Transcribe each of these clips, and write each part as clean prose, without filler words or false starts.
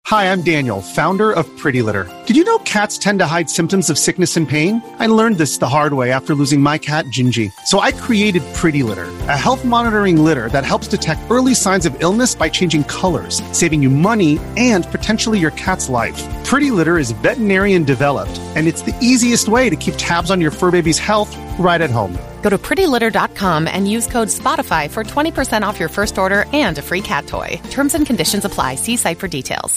Hi, I'm Daniel, founder of Pretty Litter. Did you know cats tend to hide symptoms of sickness and pain? I learned this the hard way after losing my cat, Gingy. So I created Pretty Litter, a health monitoring litter that helps detect early signs of illness by changing colors, saving you money and potentially your cat's life. Pretty Litter is veterinarian developed, and it's the easiest way to keep tabs on your fur baby's health right at home. Go to prettylitter.com and use code SPOTIFY for 20% off your first order and a free cat toy. Terms and conditions apply. See site for details.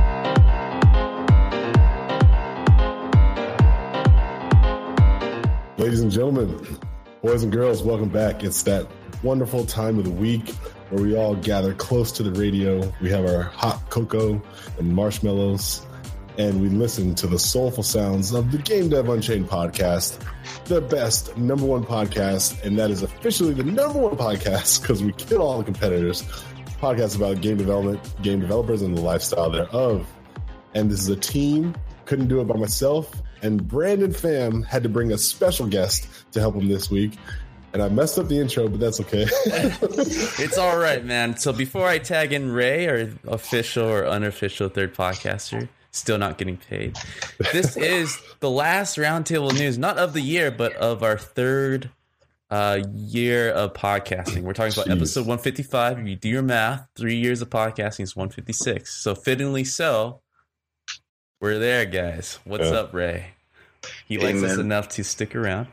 Ladies and gentlemen, boys and girls, welcome back. It's that wonderful time of the week where we all gather close to the radio. We have our hot cocoa and marshmallows, and we listen to the soulful sounds of the Game Dev Unchained podcast, the best number one podcast, and that is officially the number one podcast because we kill all the competitors. Podcast about game development, game developers, and the lifestyle thereof. And this is a team. Couldn't do it by myself. And Brandon Pham had to bring a special guest to help him this week. And I messed up the intro, but that's okay. It's all right, man. So before I tag in Ray, our official or unofficial third podcaster, still not getting paid, this is the last Roundtable News, not of the year, but of our third year of podcasting. We're talking about episode 155. If you do your math, 3 years of podcasting is 156. So fittingly so, we're there, guys. What's up, Ray? He likes us enough to stick around.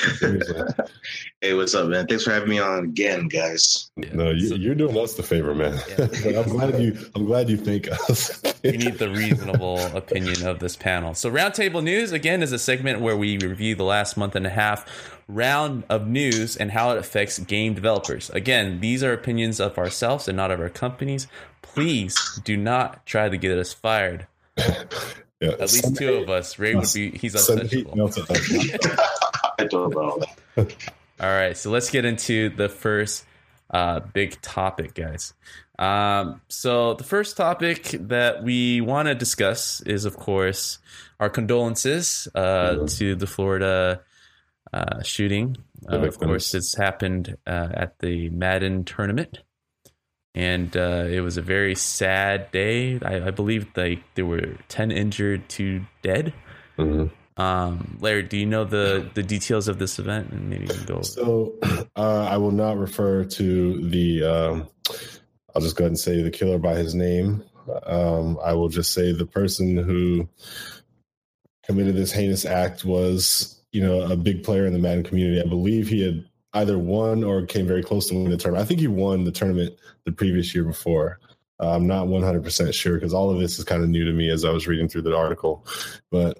Hey, what's up, man? Thanks for having me on again, guys. Yeah. No, you're doing us the favor, man. Yeah. I'm glad you think us. We need the reasonable opinion of this panel. So Roundtable News, again, is a segment where we review the last month and a half round of news and how it affects game developers. Again, these are opinions of ourselves and not of our companies. Please do not try to get us fired. Yeah, at least two of us. Ray would be, he's untouchable. I don't know. All right, so let's get into the first big topic, guys. So the first topic that we want to discuss is, of course, our condolences to the Florida shooting. Of course, it's happened at the Madden tournament. And it was a very sad day. I believe there were 10 injured, 2 dead. Mm-hmm. Larry, do you know the details of this event? And maybe you can go. So I will not refer to the. I'll just go ahead and say the killer by his name. I will just say the person who committed this heinous act was, a big player in the Madden community. I believe he had either won or came very close to winning the tournament. I think he won the tournament the previous year before. I'm not 100% sure because all of this is kind of new to me as I was reading through the article. But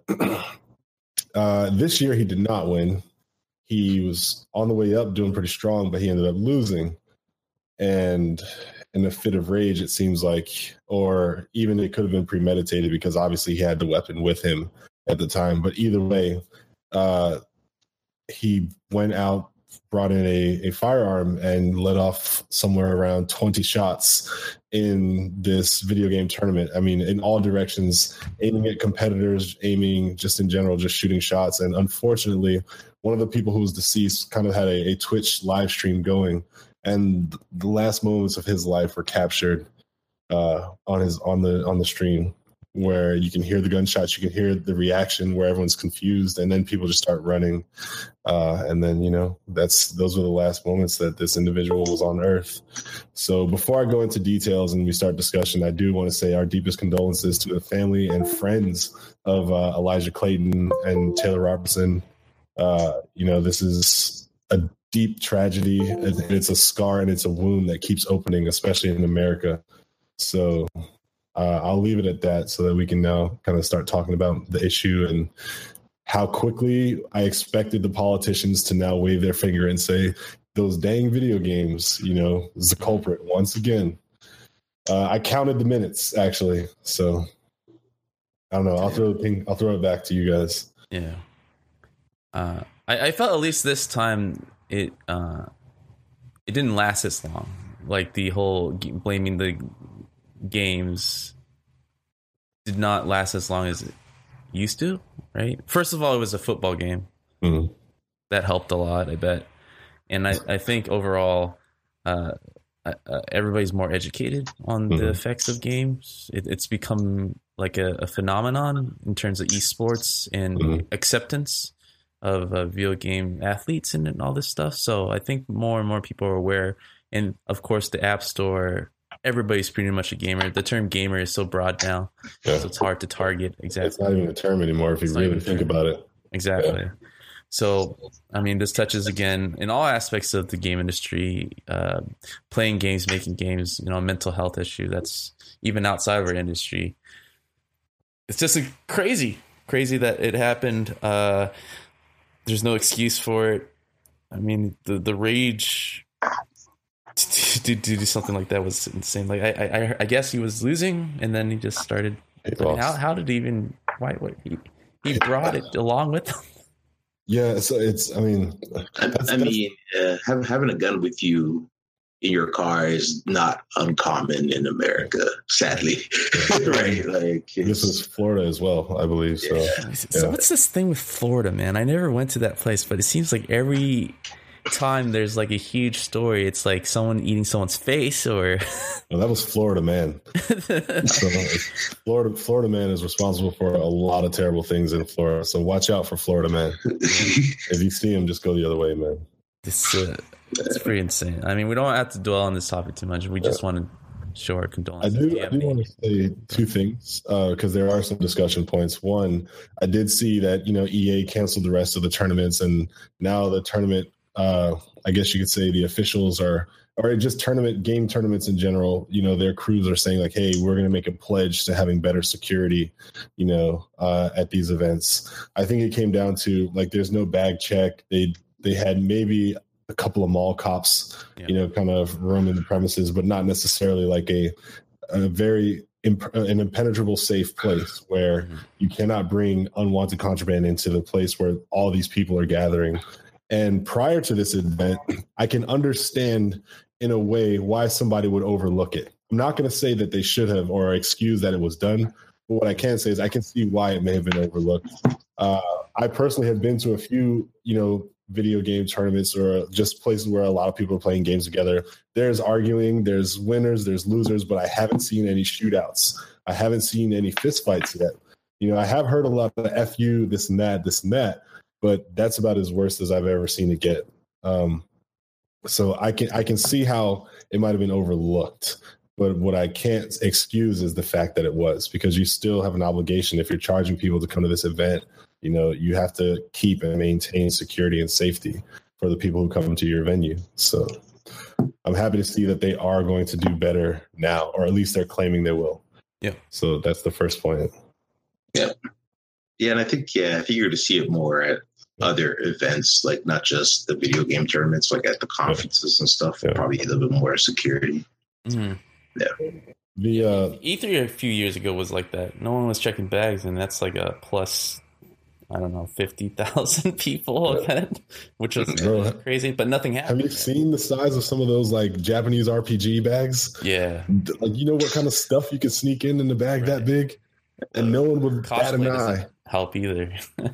this year he did not win. He was on the way up doing pretty strong, but he ended up losing. And in a fit of rage, it seems like, or even it could have been premeditated because obviously he had the weapon with him at the time. But either way, he went out, brought in a firearm and let off somewhere around 20 shots in this video game tournament. I mean, in all directions, aiming at competitors, aiming just in general, just shooting shots. And unfortunately, one of the people who was deceased kind of had a Twitch live stream going, and the last moments of his life were captured on the stream, where you can hear the gunshots, you can hear the reaction where everyone's confused, and then people just start running. And then, those were the last moments that this individual was on Earth. So before I go into details and we start discussion, I do want to say our deepest condolences to the family and friends of Elijah Clayton and Taylor Robertson. This is a deep tragedy. It's a scar and it's a wound that keeps opening, especially in America. So I'll leave it at that so that we can now kind of start talking about the issue and how quickly I expected the politicians to now wave their finger and say, those dang video games, is the culprit once again. I counted the minutes, actually. So I don't know. I'll throw it back to you guys. Yeah. I felt at least this time it didn't last as long. Like the whole blaming the games did not last as long as it used to, right? First of all, it was a football game. Mm-hmm. That helped a lot, I bet. And I think overall, everybody's more educated on the effects of games. It's become like a phenomenon in terms of esports and acceptance of video game athletes and all this stuff. So I think more and more people are aware. And of course, the App Store, everybody's pretty much a gamer. The term gamer is so broad now, so it's hard to target. Exactly. It's not even a term anymore if you really think about it. Exactly. Yeah. So, I mean, this touches again in all aspects of the game industry, playing games, making games, mental health issue. That's even outside of our industry. It's just crazy that it happened. There's no excuse for it. I mean, the rage to do something like that was insane. Like I guess he was losing, and then he just started. How did he even? Why? He brought it along with him. Yeah, so having a gun with you in your car is not uncommon in America, sadly. Right? Like this was Florida as well, I believe. So, So what's this thing with Florida, man? I never went to that place, but it seems like every time there's like a huge story, it's like someone eating someone's face, or well, that was Florida Man. So Florida Man is responsible for a lot of terrible things in Florida. So watch out for Florida Man. If you see him, just go the other way, man. It's pretty insane. I mean, we don't have to dwell on this topic too much. We just want to show our condolences. I do want to say two things because there are some discussion points. One, I did see that EA canceled the rest of the tournaments, and now the tournament. I guess you could say the officials or just game tournaments in general, their crews are saying like, hey, we're going to make a pledge to having better security, at these events. I think it came down to like, there's no bag check. They had maybe a couple of mall cops, kind of roaming the premises, but not necessarily like a very an impenetrable safe place where you cannot bring unwanted contraband into the place where all these people are gathering. And prior to this event, I can understand in a way why somebody would overlook it. I'm not going to say that they should have or excuse that it was done. But what I can say is I can see why it may have been overlooked. I personally have been to a few, video game tournaments or just places where a lot of people are playing games together. There's arguing, there's winners, there's losers, but I haven't seen any shootouts. I haven't seen any fistfights yet. I have heard a lot of F you, this and that. But that's about as worse as I've ever seen it get. So I can see how it might have been overlooked. But what I can't excuse is the fact that it was, because you still have an obligation. If you're charging people to come to this event, you have to keep and maintain security and safety for the people who come to your venue. So I'm happy to see that they are going to do better now, or at least they're claiming they will. Yeah. So that's the first point. Yeah. Yeah, and I think, if you were to see it more at other events, like not just the video game tournaments, like at the conferences and stuff, probably a little bit more security. Mm-hmm. Yeah. The E3 a few years ago was like that. No one was checking bags, and that's like a plus, I don't know, 50,000 people event, which was crazy, but nothing happened. Have you seen the size of some of those like Japanese RPG bags? Yeah. Like, what kind of stuff you could sneak in the bag that big? And no one would bat an eye. Help either.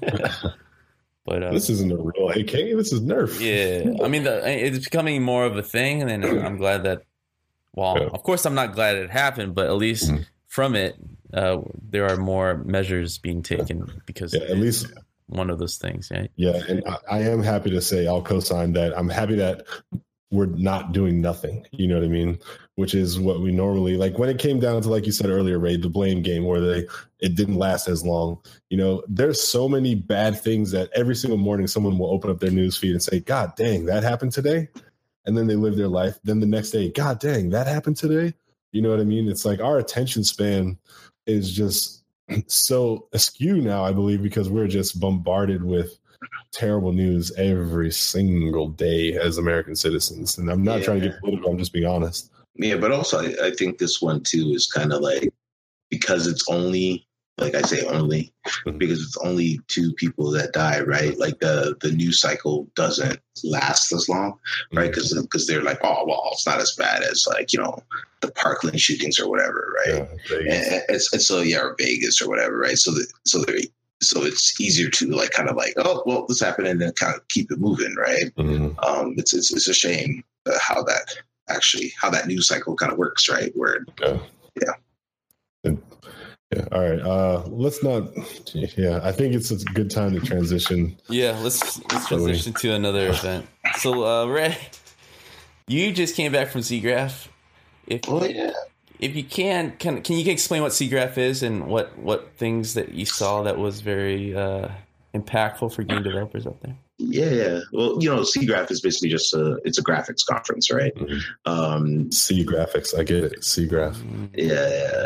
But this isn't a real AK. This is Nerf. Yeah, I mean, it's becoming more of a thing, and then I'm glad that. Well, of course, I'm not glad it happened, but at least from it, there are more measures being taken because at least one of those things. Yeah, yeah, and I am happy to say I'll co-sign that. I'm happy that we're not doing nothing. You know what I mean? Which is what we normally like when it came down to, like you said earlier, Ray, the blame game where it didn't last as long. There's so many bad things that every single morning someone will open up their news feed and say, God dang, that happened today. And then they live their life. Then the next day, God dang, that happened today. You know what I mean? It's like our attention span is just so askew now, I believe, because we're just bombarded with terrible news every single day as American citizens. And I'm not trying to get political. I'm just being honest. Yeah, but also I think this one too is kind of like, because it's only, like I say only, because it's only 2 people that die, right? Like the news cycle doesn't last as long, right? Because they're like, oh, well, it's not as bad as like, the Parkland shootings or whatever, right? Yeah, and so, or Vegas or whatever, right? So it's easier to like kind of like, oh, well, this happened, and then kind of keep it moving, right? It's a shame how that actually how that news cycle kind of works, right? Where Yeah. All right. Let's not. Yeah, I think it's a good time to transition. Yeah, let's transition to another event. So, Ray, you just came back from SIGGRAPH. If you can you explain what SIGGRAPH is and what things that you saw that was very impactful for game developers out there? Yeah. Well, SIGGRAPH is basically just it's a graphics conference, right? Mm-hmm. C graphics, I get it. SIGGRAPH. Yeah.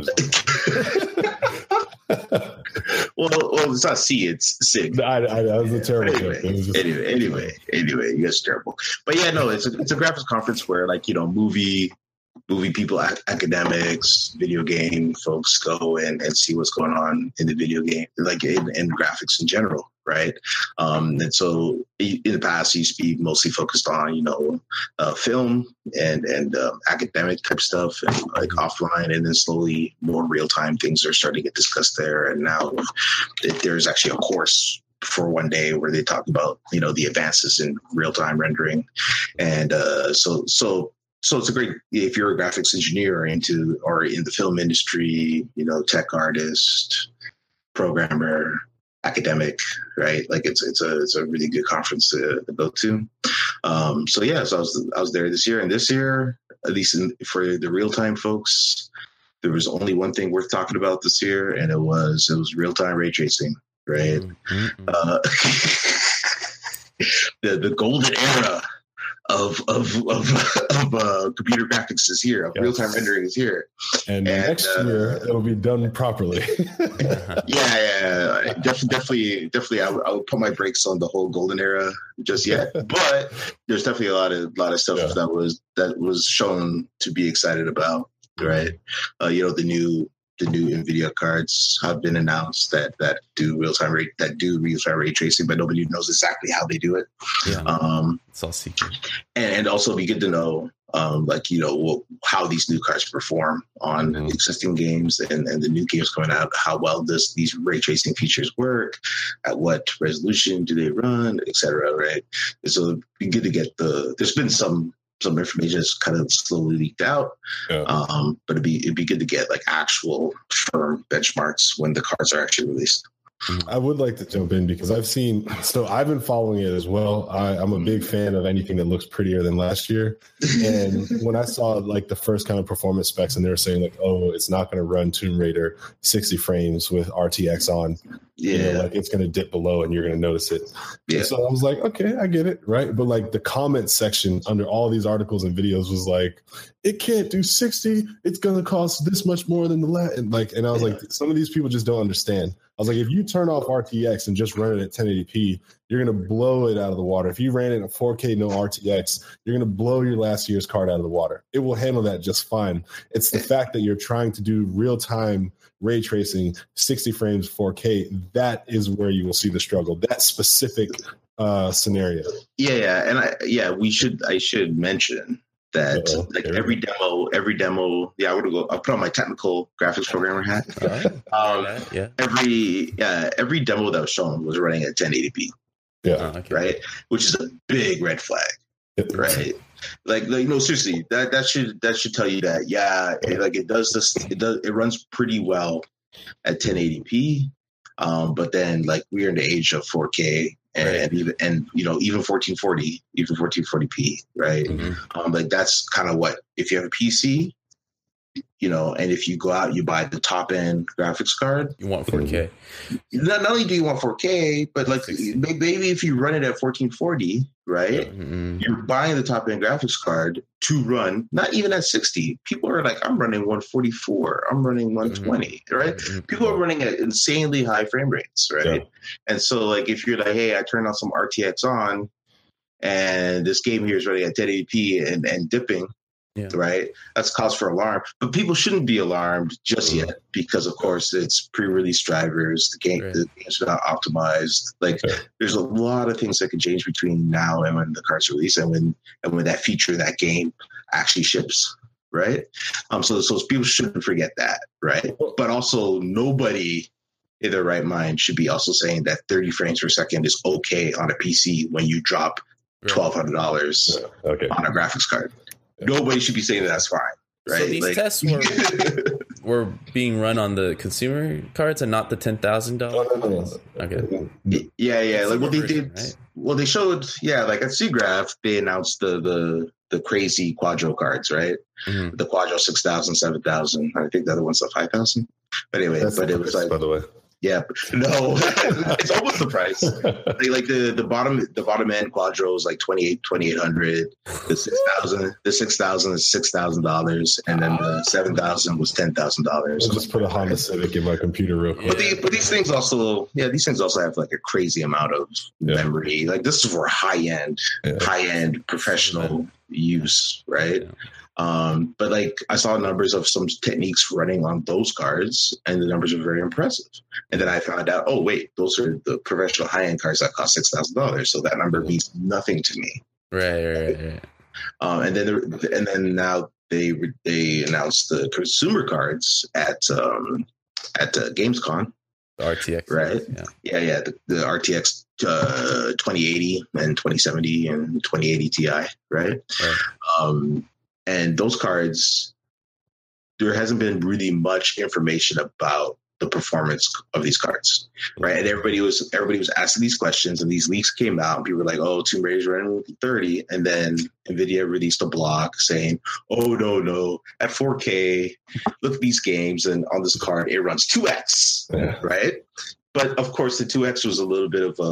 Well, it's not C, it's SIG. That was a terrible joke. Anyway, you guys are terrible. But yeah, no, it's a graphics conference where movie people, academics, video game folks go and see what's going on in the video game, like in graphics in general, right? And so in the past, it used to be mostly focused on, film and academic type stuff and like offline, and then slowly more real-time things are starting to get discussed there. And now there's actually a course for one day where they talk about, the advances in real-time rendering. And so it's a great, if you're a graphics engineer or in the film industry, tech artist, programmer, academic, right? Like it's a really good conference to go to. So I was there this year, and this year, at least for the real time folks, there was only one thing worth talking about this year, and it was real time ray tracing, right? Mm-hmm. The golden era of computer graphics is here. Real time rendering is here, and next year it'll be done properly. Yeah, definitely. I would put my brakes on the whole golden era just yet, but there's definitely a lot of stuff that was shown to be excited about, right? The new NVIDIA cards have been announced that do real time ray tracing, but nobody knows exactly how they do it. Yeah, it's all secret. And also, it'd be good to know, how these new cards perform on existing games and the new games coming out. How well these ray tracing features work? At what resolution do they run, etc. Right? And so it'd be good to get there's been some information that's kind of slowly leaked out, but it'd be good to get like actual firm benchmarks when the cards are actually released. I would like to jump in because I've been following it as well. I'm a big fan of anything that looks prettier than last year. And when I saw like the first kind of performance specs and they were saying like, oh, it's not going to run Tomb Raider 60 frames with RTX on. Yeah. Like it's going to dip below and you're going to notice it. Yeah. So I was like, okay, I get it. Right. But like the comment section under all these articles and videos was like, it can't do 60. It's going to cost this much more than the last. And I was like, some of these people just don't understand. I was like, if you turn off RTX and just run it at 1080p, you're going to blow it out of the water. If you ran it at 4K, no RTX, you're going to blow your last year's card out of the water. It will handle that just fine. It's the fact that you're trying to do real-time ray tracing, 60 frames, 4K. That is where you will see the struggle. That specific scenario. Yeah. And I should mention that every demo, I'll put on my technical graphics programmer hat. Every demo that was shown was running at 1080p. Yeah. Right. Which is a big red flag. Right. Like seriously, that should tell you that, it runs pretty well at 1080p. But then like we're in the age of 4K. And even 1440p, right? Mm-hmm. Like that's kind of what, if you have a PC, and if you go out, you buy the top end graphics card, you want 4K. Not only do you want 4K, but like maybe if you run it at 1440, right? Mm-hmm. You're buying the top end graphics card to run not even at 60. People are like, I'm running 144, I'm running 120, right? Mm-hmm. People are running at insanely high frame rates, right? Yeah. And so like if you're like, hey, I turned on some RTX on, and this game here is running at 1080p and dipping. Yeah. Right. That's cause for alarm. But people shouldn't be alarmed just yet because, of course, it's pre-release drivers. The game's not optimized. Like there's a lot of things that can change between now and when the cards release and when that feature, that game actually ships. Right. So people shouldn't forget that. Right. But also nobody in their right mind should be also saying that 30 frames per second is okay on a PC when you drop $1,200 on a graphics card. nobody should be saying that's fine. Right? So these tests were being run on the consumer cards and not the $10,000. No. Okay. Yeah. Like what they did. Right? Well, they showed. Yeah, like at SIGGRAPH, they announced the crazy Quadro cards, right? Mm-hmm. The Quadro 6,000, 7,000. I think the other one's the 5,000. But anyway, That's it was like, by the way. yeah, no, it's almost the price. Like the bottom end Quadro is like 2,800. The 6,000 is $6,000, and then the 7,000 was $10,000. I'll just put a Honda Civic in my computer real quick. But these things also have like a crazy amount of memory. Like this is for high end professional use, right? Yeah. But like I saw numbers of some techniques running on those cards, and the numbers are very impressive. And then I found out, oh wait, those are the professional high-end cards that cost $6,000. So that number means nothing to me. Right. And then now they announced the consumer cards at Gamescom. The RTX, right? Yeah. The RTX 2080 and 2070 and 2080 Ti, right? And those cards, there hasn't been really much information about the performance of these cards, right? And everybody was asking these questions, and these leaks came out, and people were like, "Oh, Tomb Raider's running 30," and then Nvidia released a blog saying, "Oh no, at 4K, look at these games, and on this card it runs 2x, right?" But of course, the 2x was a little bit of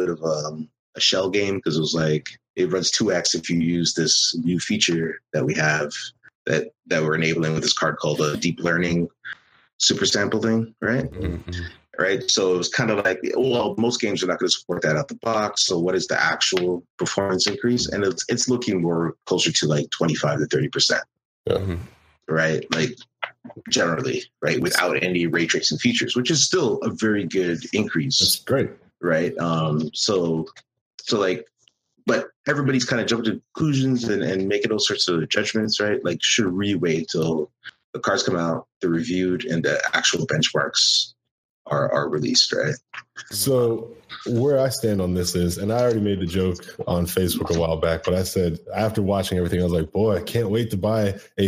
a shell game, because it was like it runs 2x if you use this new feature that we have that we're enabling with this card called a deep learning super sample thing, right? Mm-hmm. Right. So it was kind of like, well, most games are not going to support that out the box. So what is the actual performance increase? And it's looking more closer to like 25 to 30%. Mm-hmm. Right. Like generally, right, without any ray tracing features, which is still a very good increase. That's great. Right. So like, but everybody's kind of jumping to conclusions and making all sorts of judgments, right? Like, should really wait till the cards come out, they're reviewed, and the actual benchmarks are released, right? So where I stand on this is, and I already made the joke on Facebook a while back, but I said after watching everything, I was like, boy, I can't wait to buy a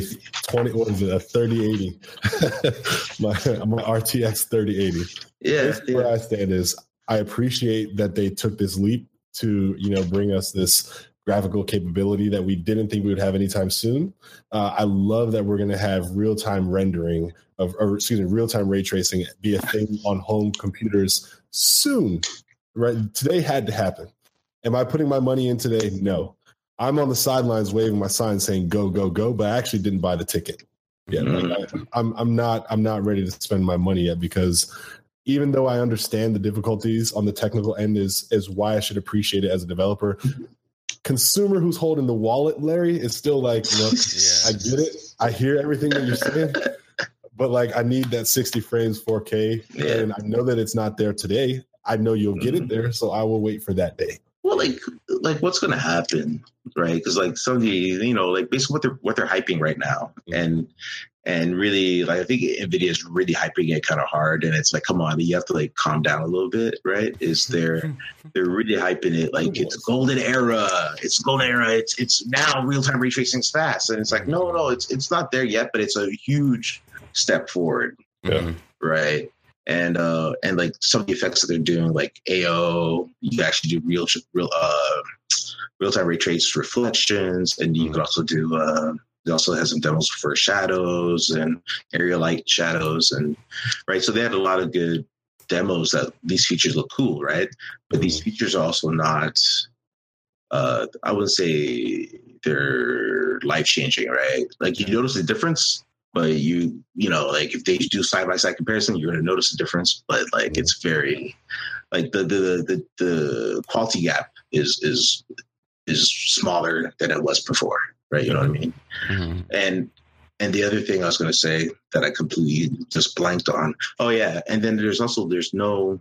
3080, my RTX 3080. Yeah. Where I stand is, I appreciate that they took this leap to, bring us this graphical capability that we didn't think we would have anytime soon. I love that we're going to have real-time rendering real-time ray tracing be a thing on home computers soon. Right? Today had to happen. Am I putting my money in today? No. I'm on the sidelines waving my sign saying go, go, go, but I actually didn't buy the ticket yet. Mm-hmm. I'm not ready to spend my money yet, because even though I understand the difficulties on the technical end is why I should appreciate it as a developer. Consumer who's holding the wallet, Larry, is still like, look, I get it. I hear everything that you're saying, but like, I need that 60 frames 4K, and I know that it's not there today. I know you'll get it there, so I will wait for that day. Well, like what's going to happen, right? Because like some of the, like basically what they're hyping right now, and really, like, I think NVIDIA is really hyping it kind of hard, and it's like, come on, you have to like calm down a little bit, right? They're really hyping it like it's golden era. It's golden era. It's now real time ray tracing is fast, and it's like no, it's not there yet, but it's a huge step forward, right? And like some of the effects that they're doing, like AO, you actually do real time ray trace reflections, and you can also do. It also has some demos for shadows and area light shadows, and right. So they had a lot of good demos that these features look cool, right? But these features are also not. I wouldn't say they're life changing, right? Like you notice the difference, but you like if they do side by side comparison, you're going to notice the difference. But like it's very like the quality gap is smaller than it was before. Right, you know what I mean? Mm-hmm. And the other thing I was going to say that I completely just blanked on. Oh yeah, and then there's no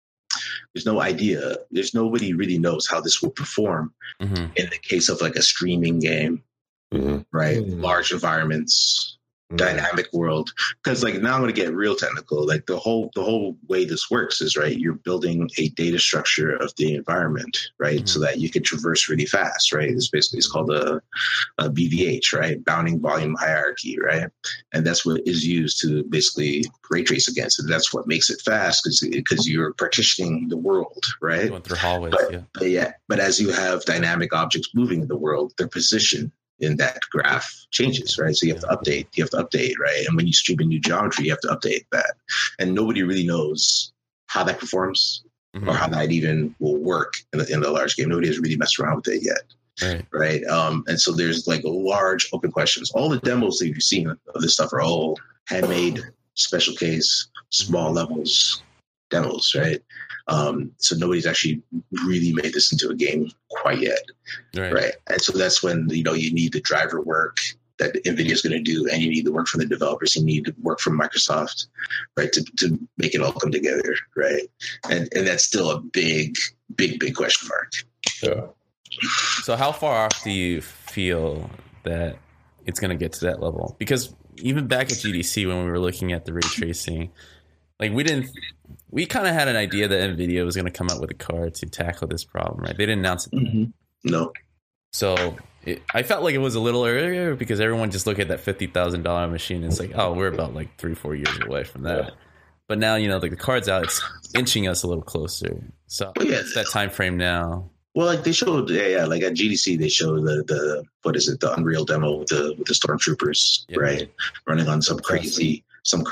idea. There's nobody really knows how this will perform in the case of like a streaming game, right? Mm-hmm. Large environments, dynamic world. Because like now I'm going to get real technical. Like the whole way this works is, right, you're building a data structure of the environment, right, so that you can traverse really fast, right? It's called a BVH, right, bounding volume hierarchy, right, and that's what is used to basically ray trace against it. That's what makes it fast, because you're partitioning the world, right? Going through hallways, but as you have dynamic objects moving in the world, their position in that graph changes, right? So you have to update, right? And when you stream a new geometry, you have to update that. And nobody really knows how that performs or how that even will work in the large game. Nobody has really messed around with it yet. Right. And so there's like large open questions. All the demos that you've seen of this stuff are all handmade, special case, small levels demos, right? So nobody's actually really made this into a game quite yet, right? And so that's when you need the driver work that NVIDIA is going to do, and you need the work from the developers, you need the work from Microsoft, right, to make it all come together, right? And that's still a big question mark. Yeah. So how far off do you feel that it's going to get to that level? Because even back at GDC when we were looking at the ray tracing, like we kind of had an idea that NVIDIA was going to come out with a card to tackle this problem, right? They didn't announce it. No. So I felt like it was a little earlier because everyone just looked at that $50,000 machine and it's like, oh, we're about like 3-4 years away from that. Yeah. But now, like the card's out, it's inching us a little closer. So it's that time frame now. Well, like they showed, like at GDC, they showed the Unreal demo with the Stormtroopers, right, running on some crazy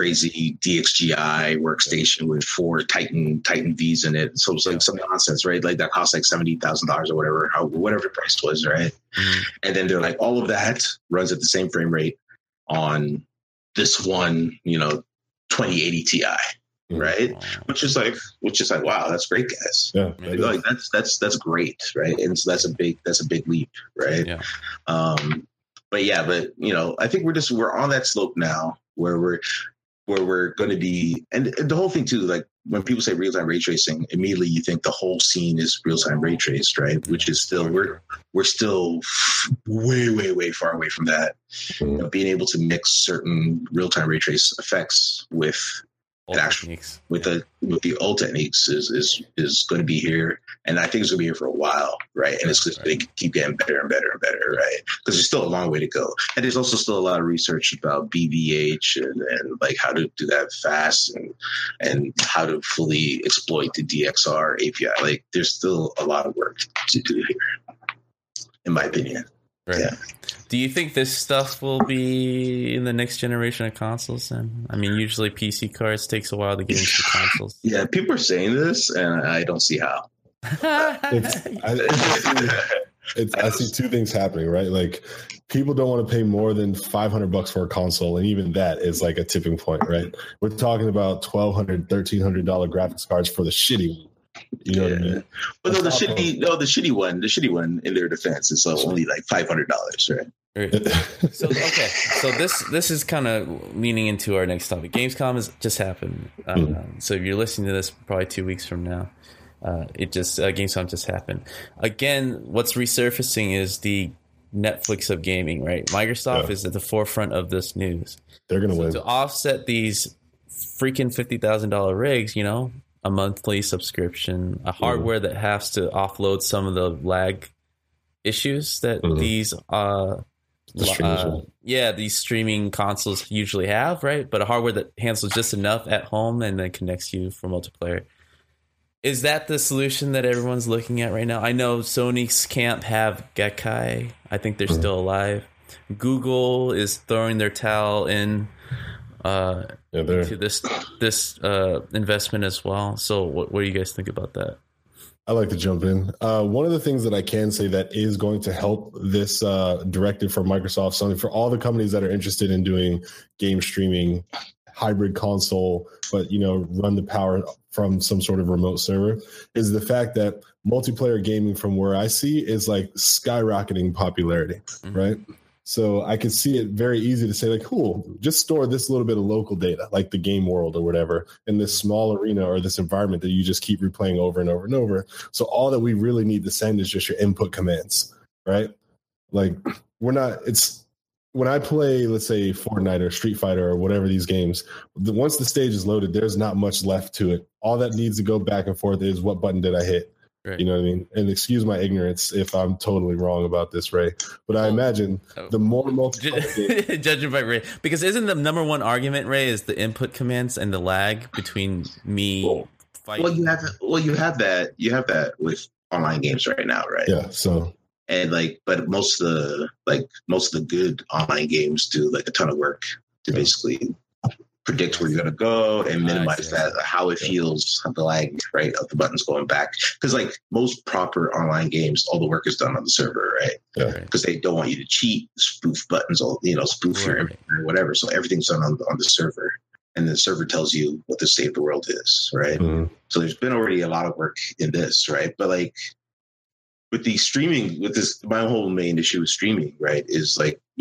DXGI workstation with 4 Titan V's in it. So it's like some nonsense, right? Like that costs like $70,000 or whatever the price was, right? And then they're like, all of that runs at the same frame rate on this one, 2080 Ti. Right, which is like, wow, that's great, guys. Yeah, like that's great, right? And so that's a big leap, right? Yeah. But I think we're on that slope now where we're going to be, and the whole thing too, like when people say real time ray tracing, immediately you think the whole scene is real time ray traced, right? Which is still we're still way far away from that. Being able to mix certain real time ray trace effects with techniques, with the old techniques is going to be here, and I think it's going to be here for a while, right? And it's just going to keep getting better and better and better, right? Because there's still a long way to go, and there's also still a lot of research about BVH and like how to do that fast and how to fully exploit the DXR API. Like there's still a lot of work to do here, in my opinion. Right. Yeah. Do you think this stuff will be in the next generation of consoles then? I mean, usually PC cards takes a while to get into the consoles. Yeah, people are saying this, and I don't see how. I see two things happening, right? Like, people don't want to pay more than $500 for a console, and even that is like a tipping point, right? We're talking about $1,200, $1,300 graphics cards for the shitty one. You know what I mean? But no, the shitty one. In their defense, is only like $500, right? So this is kind of leaning into our next topic. Gamescom has just happened. So if you're listening to this probably 2 weeks from now, Gamescom just happened. Again, what's resurfacing is the Netflix of gaming, right? Microsoft is at the forefront of this news. They're going to win. To offset these freaking $50,000 rigs, a monthly subscription, a hardware that has to offload some of the lag issues that these streaming consoles usually have, right? But a hardware that handles just enough at home and then connects you for multiplayer. Is that the solution that everyone's looking at right now? I know Sony's can't have Gakkai. I think they're still alive. Google is throwing their towel in to this investment as well. So what do you guys think about that? I like to jump in. One of the things that I can say that is going to help this directive from Microsoft, Sony, for all the companies that are interested in doing game streaming, hybrid console, but run the power from some sort of remote server, is the fact that multiplayer gaming, from where I see, is like skyrocketing popularity, right? So I can see it very easy to say, like, cool, just store this little bit of local data, like the game world or whatever, in this small arena or this environment that you just keep replaying over and over and over. So all that we really need to send is just your input commands, right? Like, when I play, let's say Fortnite or Street Fighter or whatever these games, once the stage is loaded, there's not much left to it. All that needs to go back and forth is what button did I hit? Right. You know what I mean? And excuse my ignorance if I'm totally wrong about this, Ray. But I imagine the more multiplayer judging by Ray, because isn't the number one argument, Ray, is the input commands and the lag between me fighting? Well, you have that with online games right now, right? Yeah. So and but most of the good online games do like a ton of work to basically predict where you're going to go and minimize how it feels, the lag, right, of the buttons going back. Because most proper online games, all the work is done on the server, right? Because they don't want you to cheat, spoof buttons, or spoof your input or whatever. So everything's done on the server, and the server tells you what the state of the world is, right? Mm-hmm. So there's been already a lot of work in this, right? But with the streaming, my whole main issue with streaming, right, is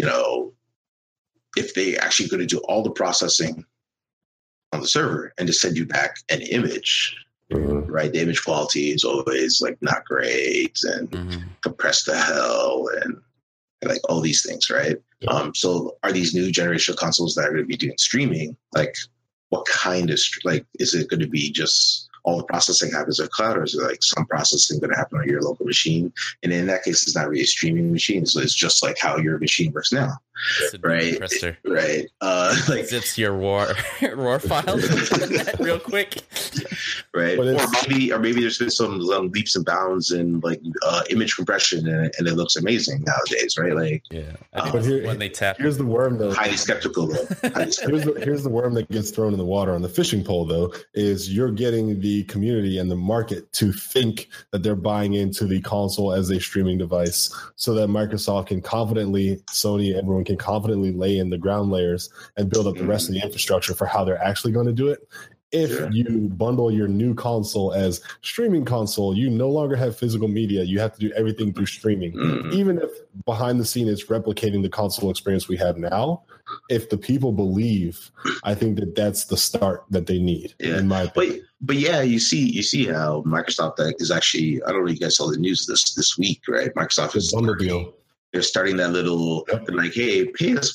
if they actually going to do all the processing on the server and just send you back an image, right? The image quality is always not great and compressed to hell and all these things, right? Yeah. So are these new generational consoles that are going to be doing streaming, what kind of, is it going to be just all the processing happens on cloud, or is it some processing going to happen on your local machine? And in that case, it's not really a streaming machine. So it's just how your machine works now. Right. Right. Zips your RAW files real quick. Right. Or maybe there's been some leaps and bounds in image compression and it looks amazing nowadays. Right. But when they tap, here's the worm though. Highly skeptical though. Here's the worm that gets thrown in the water on the fishing pole though, is you're getting the community and the market to think that they're buying into the console as a streaming device so that Microsoft can confidently, Sony, everyone can confidently lay in the ground layers and build up the rest of the infrastructure for how they're actually going to do it. If you bundle your new console as streaming console, you no longer have physical media. You have to do everything through streaming. Even if behind the scene it's replicating the console experience we have now, if the people believe, I think that that's the start that they need, in my opinion. But you see how Microsoft is actually, I don't know if you guys saw the news this week, right? Microsoft is they're starting that little, hey, pay us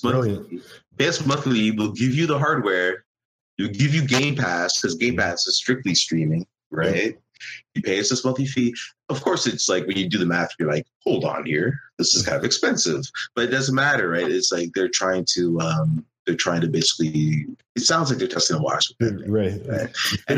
monthly. We'll give you the hardware. We'll give you Game Pass, because Game Pass is strictly streaming, right? You pay us this monthly fee. Of course, it's when you do the math, you're hold on here. This is kind of expensive. But it doesn't matter, right? It's they're trying to basically, it sounds like they're testing the waters. Right. And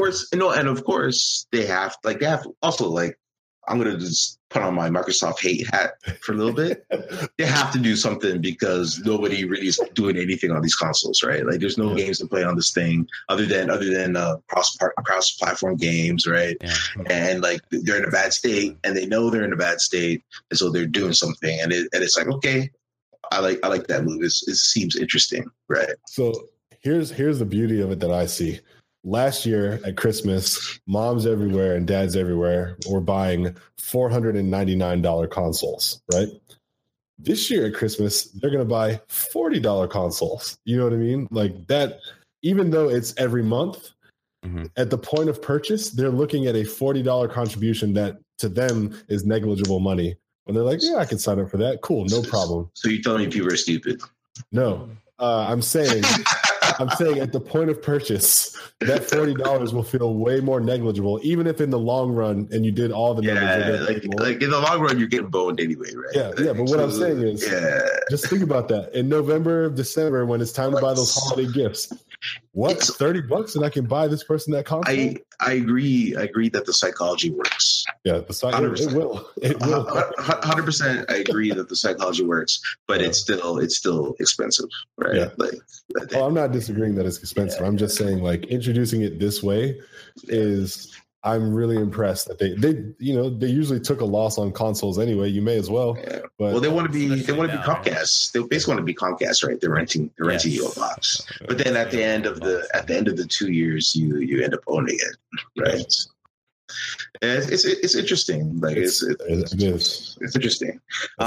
of course, they have also I'm going to just put on my Microsoft hate hat for a little bit. They have to do something because nobody really is doing anything on these consoles, right? There's no games to play on this thing other than cross-platform games, right? Yeah. And they're in a bad state, and they know they're in a bad state, and so they're doing something, and it's okay, I like that move. It seems interesting, right? So here's the beauty of it that I see. Last year at Christmas, moms everywhere and dads everywhere were buying $499 consoles, right? This year at Christmas, they're going to buy $40 consoles. You know what I mean? That, even though it's every month, at the point of purchase, they're looking at a $40 contribution that to them is negligible money. And they're yeah, I can sign up for that. Cool, no problem. So you're telling me people are stupid? No, I'm saying at the point of purchase, that $40 will feel way more negligible, even if in the long run, and you did all the numbers. In the long run, you're getting boned anyway, right? Yeah. But what I'm saying is, just think about that. In November, December, when it's time to buy those holiday gifts, What's $30 and I can buy this person that console? I agree that the psychology works. Yeah, it will. 100%. I agree that the psychology works, but it's still expensive, right? Yeah. I'm not disagreeing that it's expensive. I'm just saying, like, introducing it this way is. I'm really impressed that they usually took a loss on consoles anyway. You may as well. Yeah. But they want to be Comcast. They basically want to be Comcast, right? They're renting you a box. But then at the end of the 2 years, you end up owning it, right? And it's interesting. Like it's interesting.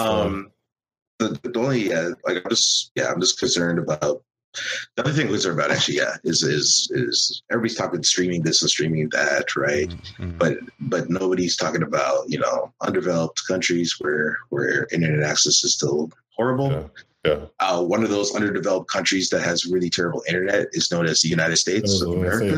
The only I'm just concerned about. The other thing I'm concerned about is everybody's talking streaming this and streaming that, right? Mm-hmm. But nobody's talking about, undeveloped countries where internet access is still horrible. Yeah. One of those underdeveloped countries that has really terrible internet is known as the United States of America.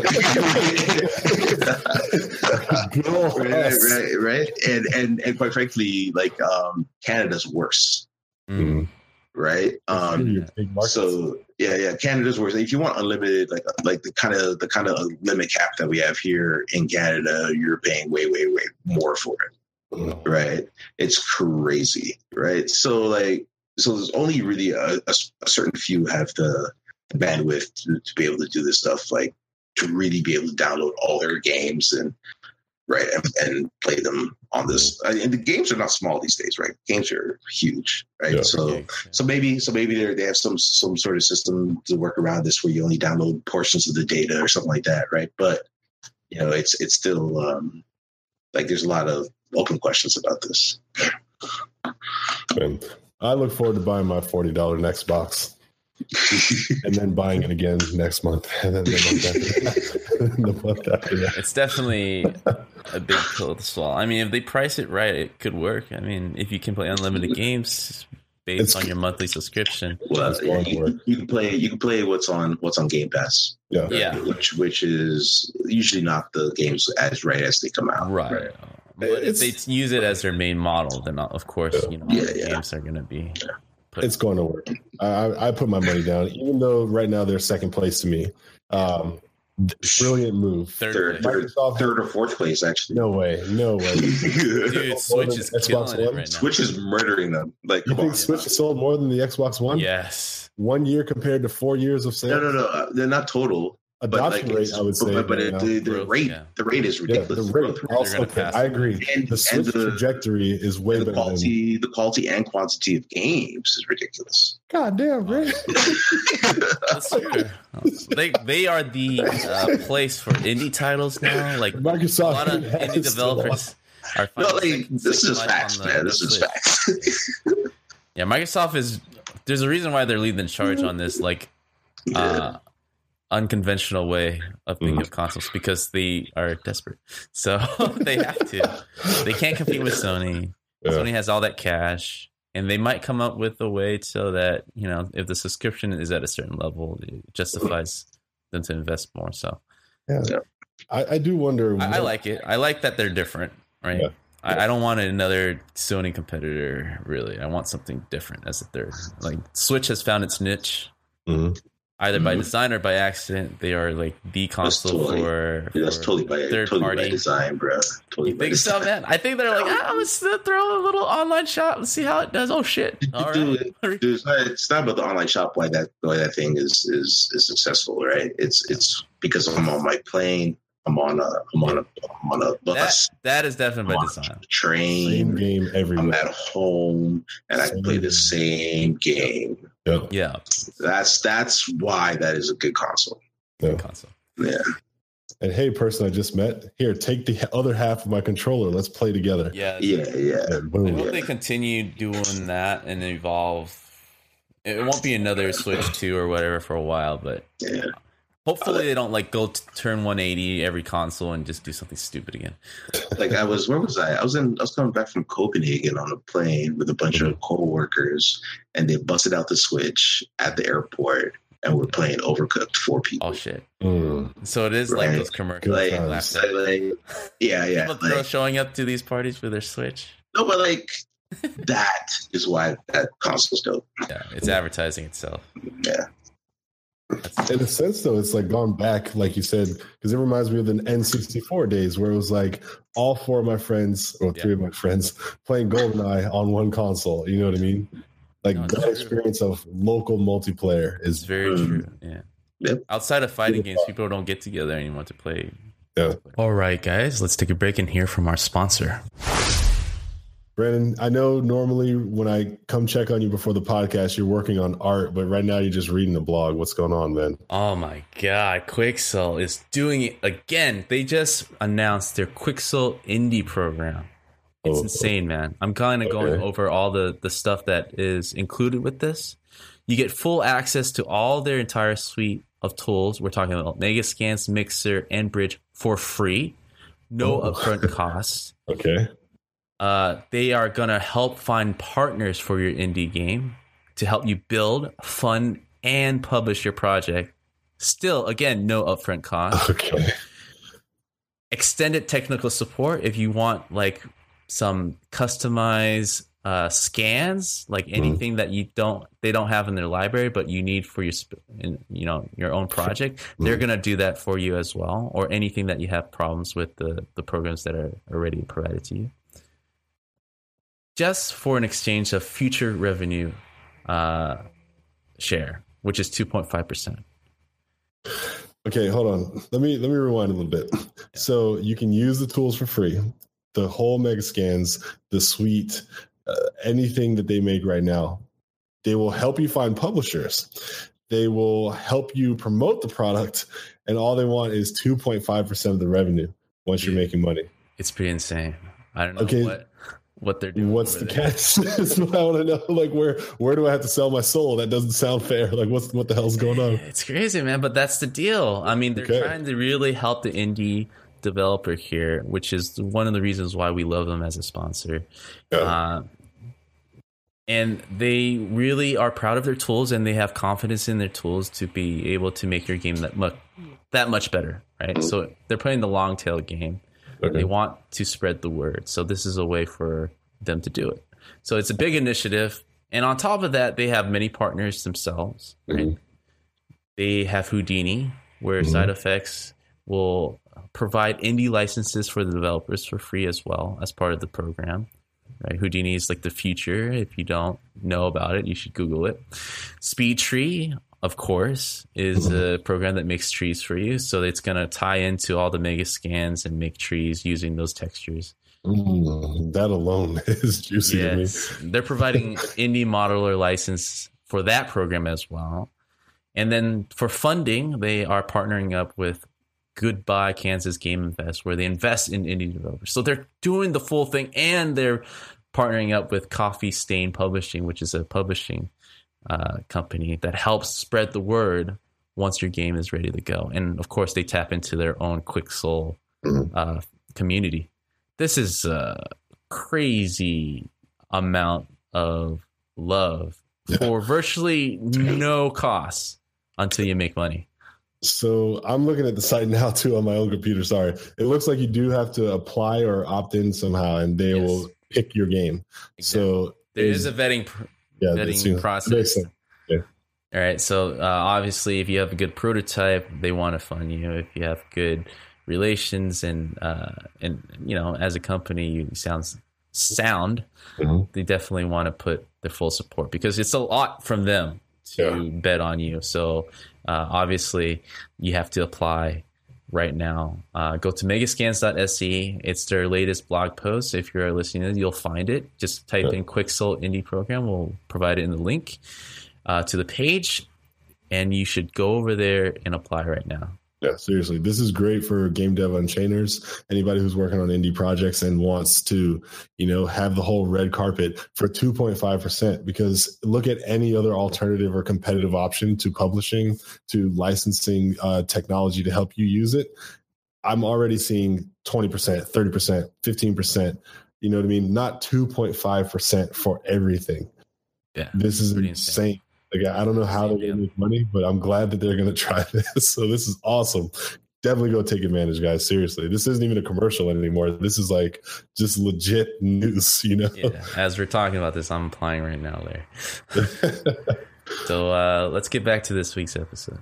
right. And quite frankly, like Canada's worse. Mm. Right. So yeah, Canada's worse. If you want unlimited, like the kind of limit cap that we have here in Canada, you're paying way more for it. Right. It's crazy. Right. So there's only really a certain few have the bandwidth to be able to do this stuff, like to really be able to download all their games and play them on this. And the games are not small these days, right? Games are huge, right? Yeah. So maybe they have some sort of system to work around this where you only download portions of the data or something like that, right? But it's still like there's a lot of open questions about this. And I look forward to buying my $40 Xbox and then buying it again next month. And then the month after that. It's definitely a big pill to swallow. I mean, if they price it right, it could work. I mean, if you can play unlimited games based on your monthly subscription. Well, you can play what's on Game Pass. Yeah. Which is usually not the games as they come out. Right. But if they use it as their main model, then of course, games are going to be. It's going to work. I put my money down, even though right now they're second place to me. Brilliant move. Third or fourth place, actually. No way. Dude, Switch is killing it right now. Switch is murdering them. Like, you think Switch has sold more than the Xbox One? Yes. 1 year compared to 4 years of sales? No. They're not total. Adoption rate, I would say. But the rate is ridiculous. The rate also, I agree. And the Switch trajectory is way better. The quality and quantity of games is ridiculous. God damn, right? That's true. They are the place for indie titles now. Like Microsoft, a lot of indie developers are finding this is facts, man. This is facts. Yeah, Microsoft is. There's a reason why they're leading the charge on this. Unconventional way of thinking of consoles because they are desperate. So they have to. They can't compete with Sony. Yeah. Sony has all that cash, and they might come up with a way so that if the subscription is at a certain level, it justifies them to invest more. So, I do wonder. I like it. I like that they're different, right? Yeah. I don't want another Sony competitor. Really, I want something different as a third. Like Switch has found its niche. Mm-hmm. Either by design or by accident, they are like the console for that's totally by design, bro. Totally you think so, man? I think they're like, let's throw a little online shop and see how it does. Oh shit! All dude, it's not about the online shop. Why that thing is successful, right? It's because I'm on my plane. I'm on a bus. That is definitely by design. Train. Same game everywhere. I'm at home and I can play the same game. Yep. Yeah. That's why that is a good console. Yeah. Yeah. And hey, person I just met, here, take the other half of my controller. Let's play together. Yeah. Boom. I hope they continue doing that and evolve. It won't be another Switch 2 or whatever for a while, but hopefully they don't go turn 180 every console and just do something stupid again. Where was I? I was coming back from Copenhagen on a plane with a bunch of coworkers, and they busted out the Switch at the airport, and we're playing Overcooked 4 people. Oh shit! So it is like those commercials. People showing up to these parties with their Switch. No, but that is why that console's dope. Yeah, it's advertising itself. Yeah. In a sense, though, it's gone back, like you said, because it reminds me of the N64 days where it was all 4 of my friends, or 3 of my friends, playing GoldenEye on one console. You know what I mean? That experience of local multiplayer is very true. Yeah. Yep. Outside of fighting games, people don't get together anymore to play. Yeah. All right, guys, let's take a break and hear from our sponsor. Brandon, I know normally when I come check on you before the podcast, you're working on art, but right now you're just reading the blog. What's going on, man? Oh my God. Quixel is doing it again. They just announced their Quixel Indie program. It's insane, man. I'm kind of going over all the stuff that is included with this. You get full access to all their entire suite of tools. We're talking about Megascans, Mixer, and Bridge for free. No upfront costs. Okay. They are going to help find partners for your indie game to help you build, fund, and publish your project. Still, again, no upfront cost. Okay. Extended technical support if you want like some customized scans, like anything that they don't have in their library, but you need for your own project. They're gonna do that for you as well, or anything that you have problems with the programs that are already provided to you. Just for an exchange of future revenue share, which is 2.5%. Okay, hold on. Let me rewind a little bit. Yeah. So you can use the tools for free. The whole Megascans, the suite, anything that they make right now, they will help you find publishers. They will help you promote the product, and all they want is 2.5% of the revenue once you're making money. It's pretty insane. I don't know what they're doing. What's the catch? That's what I want to know. Like, where do I have to sell my soul? That doesn't sound fair. Like, what the hell's going on? It's crazy, man. But that's the deal. I mean, they're trying to really help the indie developer here, which is one of the reasons why we love them as a sponsor. Yeah. And they really are proud of their tools, and they have confidence in their tools to be able to make your game that much better, right? Mm-hmm. So they're playing the long tail game. Okay. They want to spread the word. So this is a way for them to do it. So it's a big initiative. And on top of that, they have many partners themselves. Right? Mm-hmm. They have Houdini, where Side Effects will provide indie licenses for the developers for free as well as part of the program. Right? Houdini is like the future. If you don't know about it, you should Google it. SpeedTree, of course, is a program that makes trees for you. So it's going to tie into all the Megascans and make trees using those textures. That alone is juicy to me. They're providing indie modeler license for that program as well. And then for funding, they are partnering up with Goodbye Kansas Game Invest, where they invest in indie developers. So they're doing the full thing, and they're partnering up with Coffee Stain Publishing, which is a publishing company that helps spread the word once your game is ready to go. And of course, they tap into their own Quicksoul community. This is a crazy amount of love for virtually no cost until you make money. So I'm looking at the site now too on my own computer. Sorry. It looks like you do have to apply or opt in somehow, and they will pick your game. Exactly. So there is a vetting process. Yeah. All right. So obviously, if you have a good prototype, they want to fund you. If you have good relations and as a company, you sound. They definitely want to put their full support, because it's a lot from them to bet on you. So obviously you have to apply right now. Go to megascans.se. It's their latest blog post. If you're listening, you'll find it. Just type in Quicksoul Indie Program. We'll provide it in the link to the page, and you should go over there and apply right now. Yeah, seriously. This is great for Game Dev Unchainers, anybody who's working on indie projects and wants to, have the whole red carpet for 2.5%, because look at any other alternative or competitive option to publishing, to licensing technology to help you use it. I'm already seeing 20%, 30%, 15%, you know what I mean? Not 2.5% for everything. Yeah. This is insane. Like, I don't know how they're going to make money, but I'm glad that they're going to try this. So this is awesome. Definitely go take advantage, guys. Seriously. This isn't even a commercial anymore. This is like just legit news, Yeah. As we're talking about this, I'm applying right now, Larry. So let's get back to this week's episode.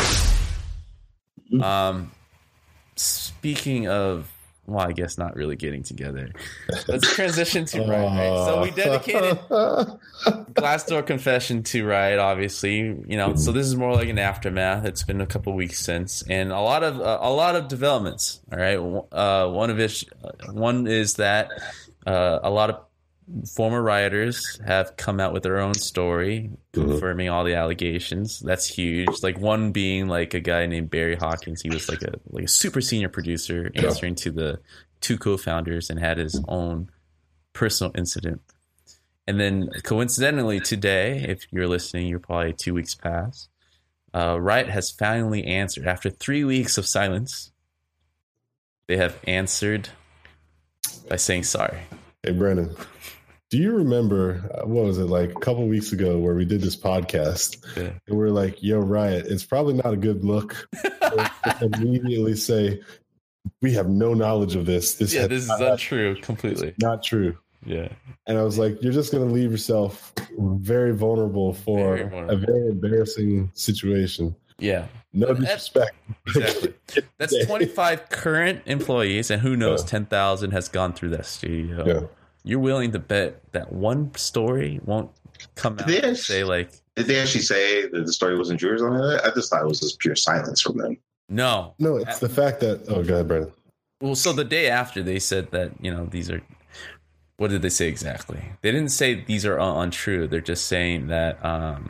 Speaking of, well, I guess not really getting together. Let's transition to Riot. So we dedicated Glassdoor Confession to Riot, obviously. So this is more like an aftermath. It's been a couple weeks since, and a lot of developments. All right, one is that a lot of former Rioters have come out with their own story confirming all the allegations. That's huge. Like, one being like a guy named Barry Hawkins. He was like a super senior producer answering to the two co-founders, and had his own personal incident. And then coincidentally today, if you're listening, you're probably 2 weeks past, Riot has finally answered. After 3 weeks of silence, they have answered by saying sorry. Hey, Brandon. Do you remember what was it like a couple weeks ago where we did this podcast and we're like, "Yo, Riot, it's probably not a good look." Immediately say, "We have no knowledge of this. This is untrue completely. Not true." Yeah. And I was like, "You're just going to leave yourself very vulnerable for a very embarrassing situation." Yeah. No disrespect. Exactly. That's 25 current employees, and who knows, 10,000 has gone through that studio. Yeah. You're willing to bet that one story won't come out and say, like... Did they actually say that the story wasn't true or something like that? I just thought it was just pure silence from them. No. No, it's the fact that... Oh, go ahead, Brandon. Well, so the day after, they said that, these are... What did they say exactly? They didn't say these are untrue. They're just saying that...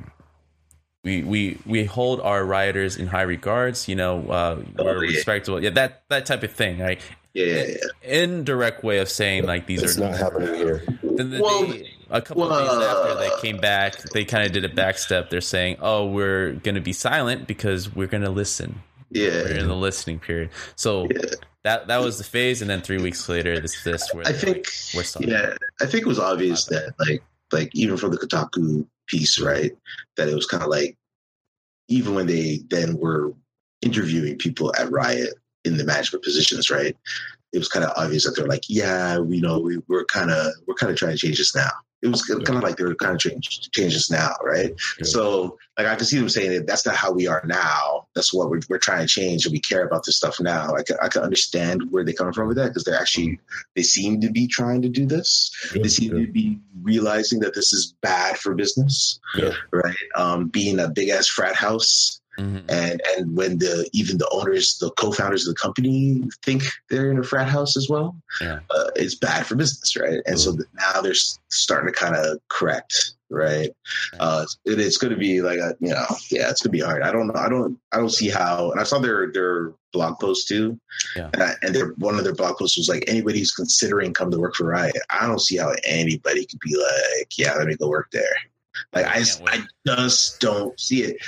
We hold our rioters in high regards, we're respectable. Yeah, that type of thing, right? Yeah. Indirect way of saying like these it's are not happening here. Then a couple of days after they came back, they kind of did a backstep. They're saying, "Oh, we're going to be silent because we're going to listen." Yeah, we're in the listening period. So that was the phase, and then 3 weeks later, this where I think we're silent. Yeah, I think it was obvious that like even from the Kotaku piece, right, that it was kind of like even when they then were interviewing people at Riot in the management positions, right? It was kind of obvious that they're like, yeah, we're kind of trying to change this now. It was kind of like they were kind of change this now, right? Yeah. So like I can see them saying that that's not how we are now. That's what we're trying to change, and we care about this stuff now. I can understand where they come from with that because they seem to be trying to do this. Good, they seem to be realizing that this is bad for business, right? Being a big ass frat house. Mm-hmm. And when even the owners, the co-founders of the company think they're in a frat house as well, it's bad for business, right? And so now they're starting to kind of correct, right? It's going to be like it's going to be hard. I don't know. I don't see how. And I saw their blog post too, and one of their blog posts was like, anybody who's considering come to work for Riot, I don't see how anybody could be like, yeah, let me go work there. Like I just don't see it.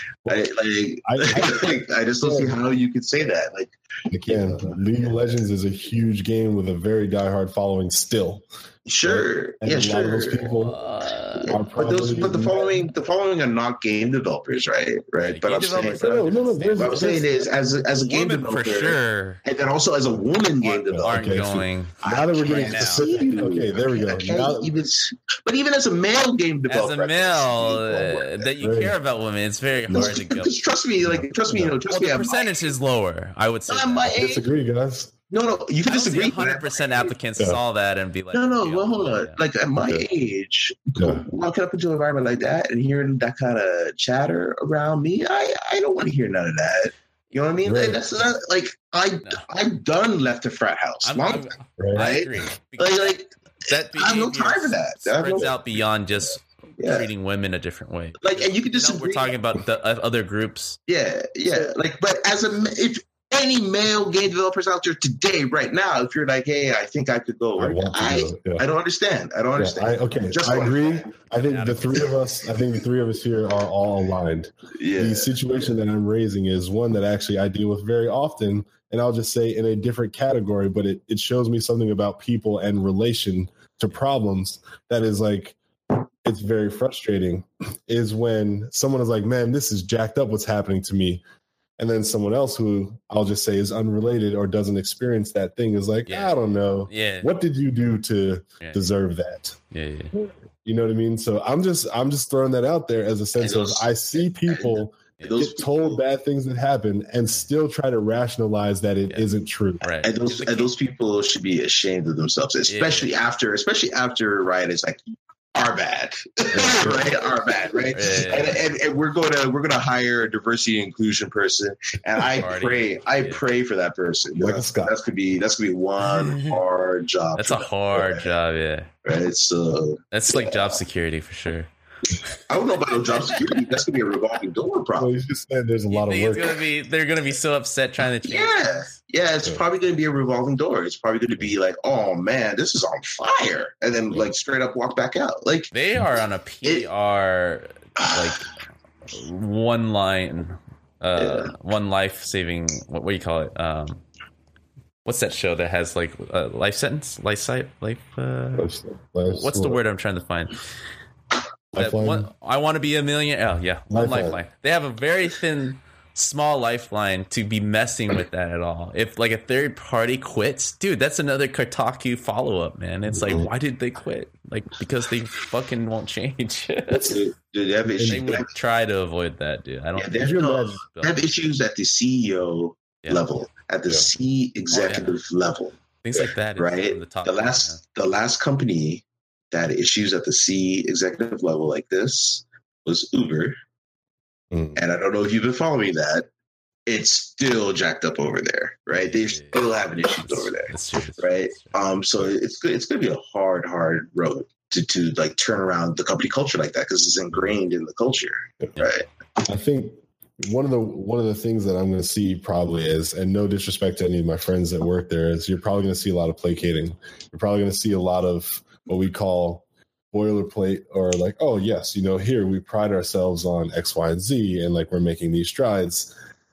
I just don't see how you could say that. Like, again, League of Legends is a huge game with a very diehard following still. Sure, and a lot of those people but the following are not game developers, right? Right. But I'm saying is as a game developer, for sure, and then also as a woman game developer. Now that we're getting specific, okay, there we go. But even as a male game developer, that you care about women, it's very hard to go. Trust me. The percentage is lower. I would say. I disagree, guys. No, you can disagree. 100% applicants saw that and be like, well, hold on. Like at my age, walking up into an environment like that and hearing that kind of chatter around me, I don't want to hear none of that. You know what I mean? Right. That's not like I've done left the frat house. Right? I agree. Like that. I have no time for that. Spreads out beyond just treating women a different way. Like, and you can disagree. We're talking about the other groups. Yeah. Like, but if any male game developers out there today, right now, if you're like, hey, I think I could go, I don't understand. I agree. I think the three of us here are all aligned. Yeah. The situation that I'm raising is one that actually I deal with very often, and I'll just say in a different category, but it shows me something about people and relation to problems that is like, it's very frustrating, is when someone is like, man, this is jacked up what's happening to me. And then someone else who I'll just say is unrelated or doesn't experience that thing is like, I don't know. Yeah. What did you do to deserve that? Yeah. You know what I mean? So I'm just throwing that out there as a sense of I see people get told bad things that happen and still try to rationalize that it isn't true. Right. And those people should be ashamed of themselves, especially after Riot is like, are bad, right? Are bad, right? And we're gonna hire a diversity and inclusion person, and I pray for that person. That's gonna be one hard job. That's a hard job, yeah. Right. So that's like job security for sure. I don't know about no job security. That's gonna be a revolving door problem. Well, you just said there's a lot of work. They're gonna be so upset trying to change. Yeah. It's probably gonna be a revolving door. It's probably gonna be like, oh man, this is on fire, and then like straight up walk back out. Like they are on a PR one life saving. What do you call it? what's that show that has like life sentence, what's the word I'm trying to find? I want to be a millionaire. Oh yeah, lifeline. They have a very thin, small lifeline to be messing with that at all. If like a third party quits, dude, that's another Kotaku follow up, man. It's like, why did they quit? Like, because they fucking won't change. Dude, they have issues. They would try to avoid that, dude. I don't. They have issues at the CEO level, at the C executive level, things like that. Right. The last company that had issues at the C executive level like this was Uber. And I don't know if you've been following that. It's still jacked up over there, right? They're still having issues over there, right? So it's going to be a hard road to like turn around the company culture like that, because it's ingrained in the culture, right? I think one of the things that I'm going to see probably is, and no disrespect to any of my friends that work there, is you're probably going to see a lot of placating. You're probably going to see a lot of what we call boilerplate, or like, oh yes, here we pride ourselves on X, Y, and Z, and like we're making these strides.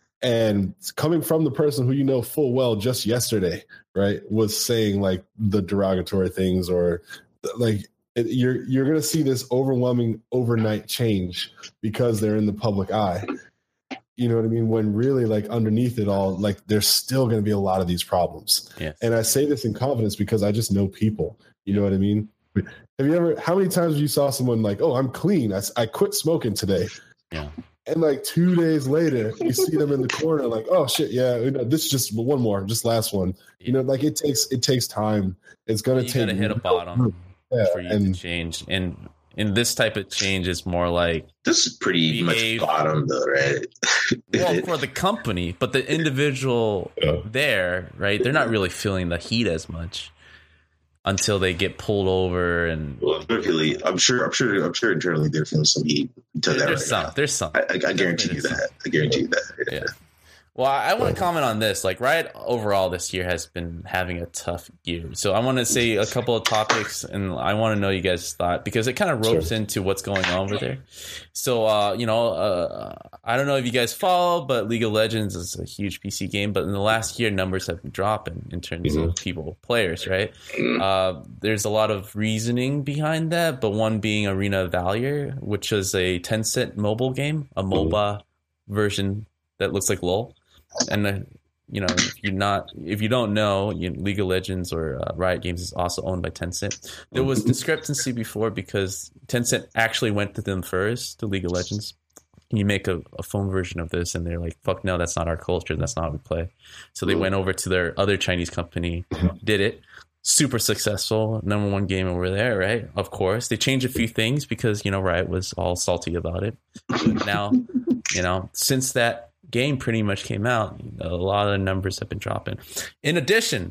And coming from the person who full well just yesterday, right, was saying like the derogatory things, or like you're going to see this overwhelming overnight change because they're in the public eye. You know what I mean? When really, like, underneath it all, like, there's still going to be a lot of these problems. Yes. And I say this in confidence because I just know people. You know what I mean? How many times have you saw someone like, oh, I'm clean, I quit smoking today. Yeah. And like 2 days later, you see them in the corner like, oh shit, yeah, this is just one more, just last one. Like it takes time. It's going to take. You got to hit a bottom for you to change. And this type of change is more like, this is pretty much bottom though, right? Well, for the company, but the individual there, right? They're not really feeling the heat as much until they get pulled over. And really, I'm sure internally they're feeling some heat. There's some. I guarantee you that. I guarantee you that. Yeah. Well, I want to comment on this. Like, Riot overall this year has been having a tough year. So I want to say a couple of topics, and I want to know you guys' thought, because it kind of ropes into what's going on over there. So, I don't know if you guys follow, but League of Legends is a huge PC game. But in the last year, numbers have been dropping in terms of players, right? There's a lot of reasoning behind that, but one being Arena of Valor, which is a Tencent mobile game, a MOBA version that looks like LoL. And if you don't know, League of Legends or Riot Games is also owned by Tencent. There was discrepancy before because Tencent actually went to them first, to League of Legends. Can you make a phone version of this? And they're like, fuck no, that's not our culture. That's not how we play. So they went over to their other Chinese company, did it. Super successful, number one game over there, right? Of course. They changed a few things because, Riot was all salty about it. But now, since that game pretty much came out, a lot of the numbers have been dropping. In addition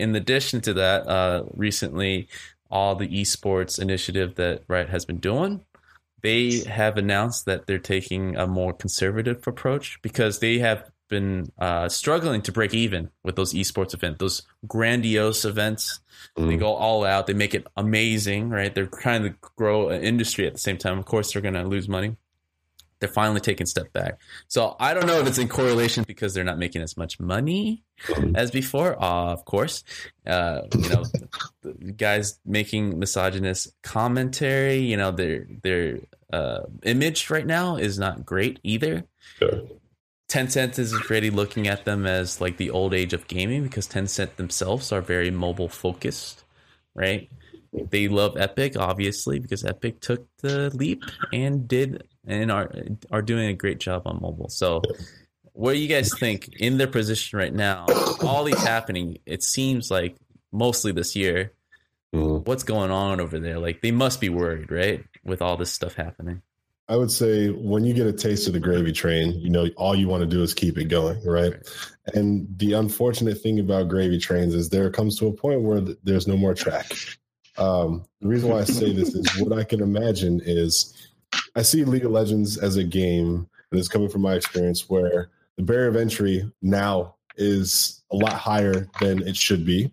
to that, recently, all the esports initiative that Riot has been doing, they have announced that they're taking a more conservative approach because they have been struggling to break even with those esports events, those grandiose events. They go all out. They make it amazing, right? They're trying to grow an industry at the same time. Of course, they're going to lose money. They're finally taking a step back. So I don't know if it's in correlation because they're not making as much money as before. Of course, the guys making misogynist commentary, their image right now is not great either. Sure. Tencent is already looking at them as like the old age of gaming because Tencent themselves are very mobile focused, right? They love Epic, obviously, because Epic took the leap and are doing a great job on mobile. So what do you guys think in their position right now? All these happening, it seems like mostly this year. What's going on over there? Like, they must be worried, right? With all this stuff happening. I would say when you get a taste of the gravy train, all you want to do is keep it going, right? And the unfortunate thing about gravy trains is there comes to a point where there's no more track. The reason why I say this is what I can imagine is I see League of Legends as a game, and it's coming from my experience, where the barrier of entry now is a lot higher than it should be.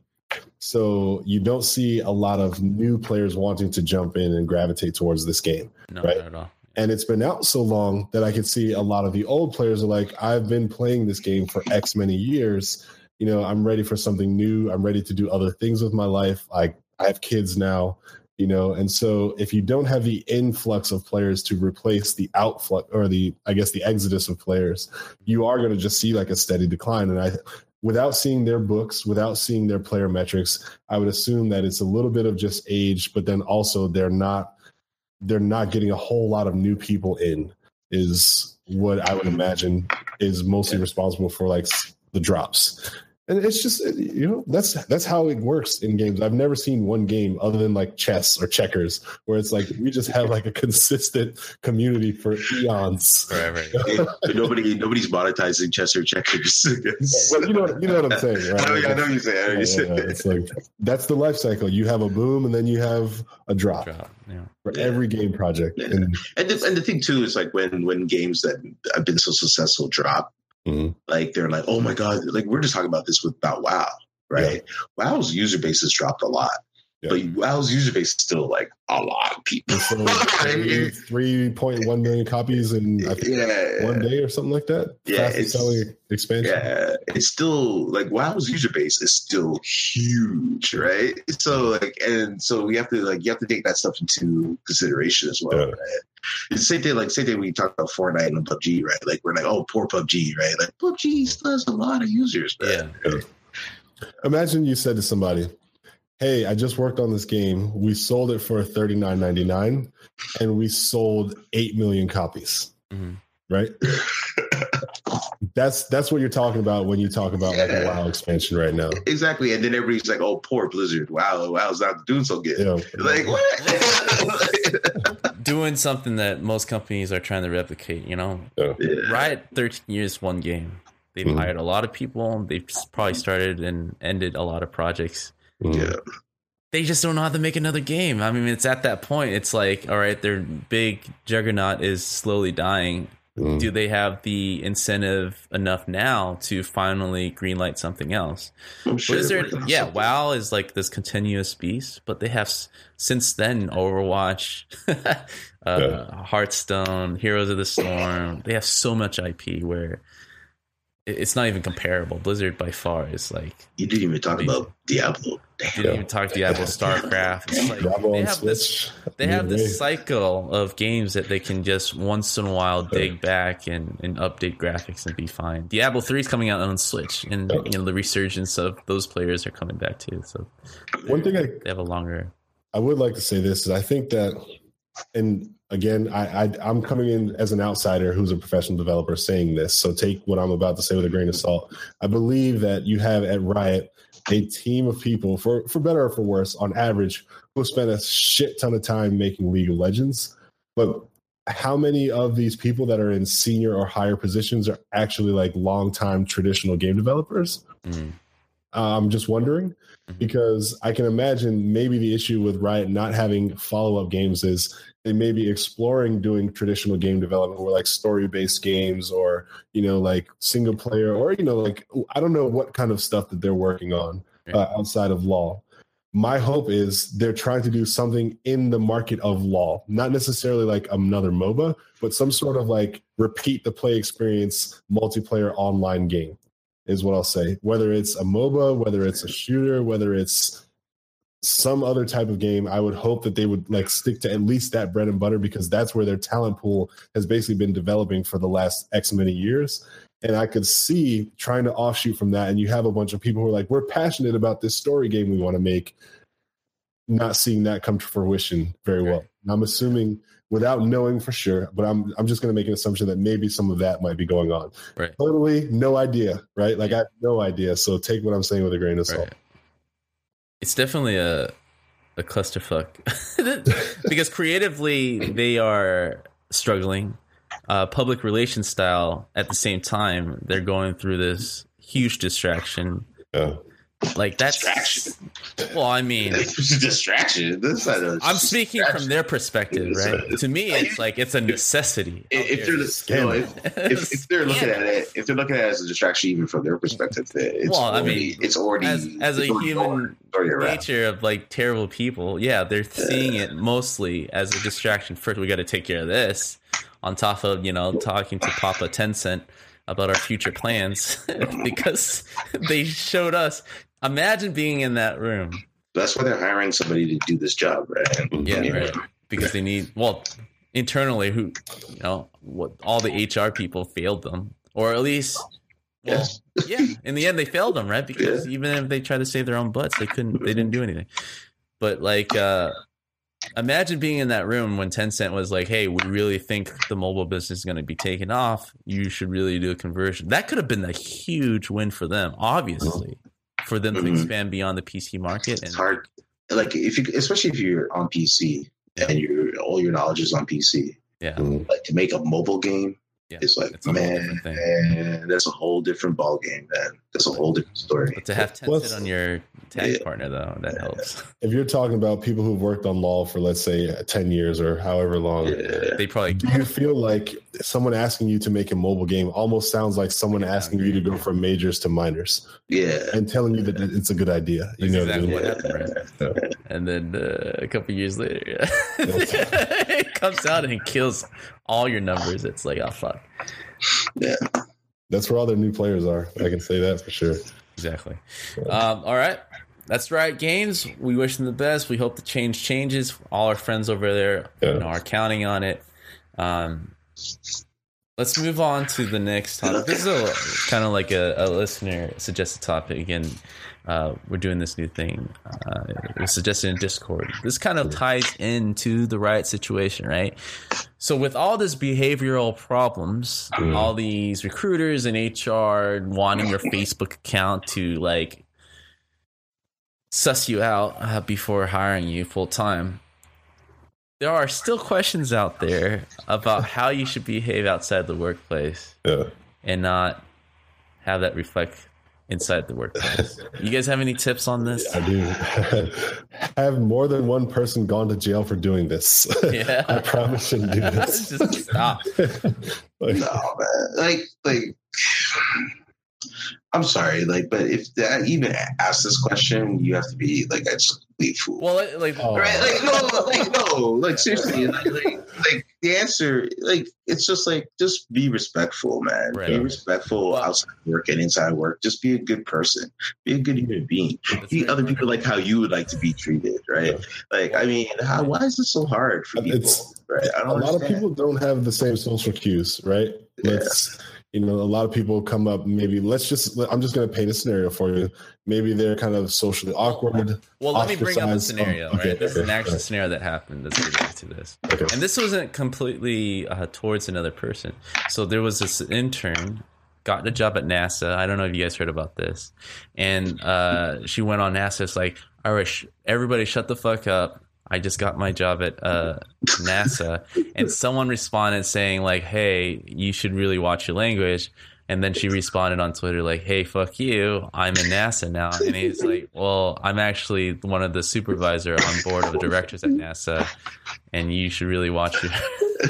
So you don't see a lot of new players wanting to jump in and gravitate towards this game, right? Not at all. And it's been out so long that I could see a lot of the old players are like, I've been playing this game for X many years. I'm ready for something new. I'm ready to do other things with my life. I have kids now, and so if you don't have the influx of players to replace the outflux or the exodus of players, you are going to just see like a steady decline. And without seeing their books, without seeing their player metrics, I would assume that it's a little bit of just age, but then also they're not getting a whole lot of new people in, is what I would imagine is mostly responsible for like the drops. And it's just, that's how it works in games. I've never seen one game other than like chess or checkers where it's like we just have like a consistent community for eons. Right. Nobody's monetizing chess or checkers. Well, you know what I'm saying, right? I know you say. It's like that's the life cycle. You have a boom and then you have a drop. For every game project. Yeah. And the thing too is like when games that have been so successful drop. Mm-hmm. Like they're like, oh my god! Like we're just talking about this about WoW, right? Yeah. WoW's user base has dropped a lot, but WoW's user base is still like a lot of people. 3.1 million copies in one day or something like that. Fastest selling expansion. Yeah, it's still like WoW's user base is still huge, right? So so you have to take that stuff into consideration as well, right? It's the same thing when you talk about Fortnite and PUBG, right? Like we're like, oh, poor PUBG, right? Like PUBG still has a lot of users, man. Yeah. Imagine you said to somebody, hey, I just worked on this game. We sold it for $39.99 and we sold 8 million copies. Mm-hmm. Right? That's what you're talking about when you talk about like a WoW expansion right now. Exactly. And then everybody's like, oh, poor Blizzard. WoW's not doing so good. Yeah. Like, what? Doing something that most companies are trying to replicate, Riot, 13 years, one game. They've hired a lot of people. They've probably started and ended a lot of projects. Yeah. They just don't know how to make another game. I mean, it's at that point. It's like, all right, their big juggernaut is slowly dying. Do they have the incentive enough now to finally greenlight something else? Blizzard, WoW is like this continuous beast, but they have since then Overwatch, Hearthstone, Heroes of the Storm. They have so much IP where it's not even comparable. Blizzard by far is like... You didn't even talk about Diablo. You didn't even talk Diablo, StarCraft. It's like they have this cycle of games that they can just once in a while dig back and update graphics and be fine. Diablo 3 is coming out on Switch, and the resurgence of those players are coming back too. So one thing they have a longer... I would like to say this is I think that... And again, I'm coming in as an outsider who's a professional developer saying this, so take what I'm about to say with a grain of salt. I believe that you have at Riot a team of people, for better or for worse, on average, who spend a shit ton of time making League of Legends. But how many of these people that are in senior or higher positions are actually like longtime traditional game developers? Mm-hmm. I'm just wondering. Because I can imagine maybe the issue with Riot not having follow-up games is they may be exploring doing traditional game development or like story-based games or, like single player or, like, I don't know what kind of stuff that they're working on outside of LoL. My hope is they're trying to do something in the market of LoL, not necessarily like another MOBA, but some sort of like repeat the play experience multiplayer online game. Is what I'll say. Whether it's a MOBA, whether it's a shooter, whether it's some other type of game, I would hope that they would like stick to at least that bread and butter because that's where their talent pool has basically been developing for the last X many years. And I could see trying to offshoot from that. And you have a bunch of people who are like, we're passionate about this story game we want to make, not seeing that come to fruition very well. And I'm assuming without knowing for sure, but I'm just going to make an assumption that maybe some of that might be going on. Right. Totally no idea, right? Like I have no idea. So take what I'm saying with a grain of salt. Right. It's definitely a clusterfuck because creatively they are struggling. Public relations style at the same time, they're going through this huge distraction. Yeah. Like that's distraction. Well, I mean, it's a distraction. I'm speaking from their perspective, right? To me, it's like it's a necessity. If they're looking at it, if they're looking at it as a distraction, even from their perspective, it's already as a human nature of like terrible people. Yeah, they're seeing it mostly as a distraction. First, we got to take care of this. On top of talking to Papa Tencent. about our future plans because they showed us. Imagine being in that room. That's why they're hiring somebody to do this job, right? Yeah, right. Because they need, well, internally, what all the HR people failed them, or at least, well, yeah, in the end they failed them, right? Because even if they tried to save their own butts, they didn't do anything. But like, imagine being in that room when Tencent was like, "Hey, we really think the mobile business is going to be taken off. You should really do a conversion." That could have been a huge win for them, obviously, for them to expand beyond the PC market. It's hard, like especially if you're on PC and all your knowledge is on PC. Yeah, like to make a mobile game. Yeah, it's like, man, that's a whole different ball game, man. That's a whole different story. But to have Tencent on your tag partner, though, that helps. If you're talking about people who've worked on LoL for, let's say, 10 years or however long, they probably. Do you feel like someone asking you to make a mobile game almost sounds like someone asking you to go from majors to minors? Yeah, and telling you that it's a good idea. You know exactly what I mean? Right? And then a couple years later, it comes out and kills all your numbers. It's like, oh fuck. Yeah, that's where all their new players are. I can say that for sure. Exactly. All right, that's Riot Games. We wish them the best. We hope the change changes. All our friends over there are counting on it. Let's move on to the next topic. This is kind of like a listener suggested topic. Again, we're doing this new thing. It was suggested in Discord. This kind of ties into the Riot situation, right? So with all this behavioral problems, all these recruiters and HR wanting your Facebook account to like suss you out before hiring you full time, there are still questions out there about how you should behave outside the workplace and not have that reflect inside the workplace. You guys have any tips on this? I do. Have more than one person gone to jail for doing this? Yeah. I promise you to do this. Just stop. No, man. Like, I'm sorry, but if that even ask this question, you have to be like a complete fool. Well, right? Seriously, like the answer, it's just be respectful, man. Right. Be respectful outside work and inside work. Just be a good person. Be a good human being. Treat other people like how you would like to be treated, right? Yeah. Why is this so hard for people? Right? A lot of people don't have the same social cues, right? A lot of people come up, maybe I'm just going to paint a scenario for you. Maybe they're kind of socially awkward. Well, let me bring up the scenario, right? This is an actual scenario that happened that's related to this. Okay. And this wasn't completely towards another person. So there was this intern, got a job at NASA. I don't know if you guys heard about this. And she went on NASA. It's like, all right, everybody shut the fuck up. I just got my job at NASA, and someone responded saying like, "Hey, you should really watch your language." And then she responded on Twitter like, "Hey, fuck you, I'm in NASA now." And he's like, "Well, I'm actually one of the supervisor on board of directors at NASA, and you should really watch your."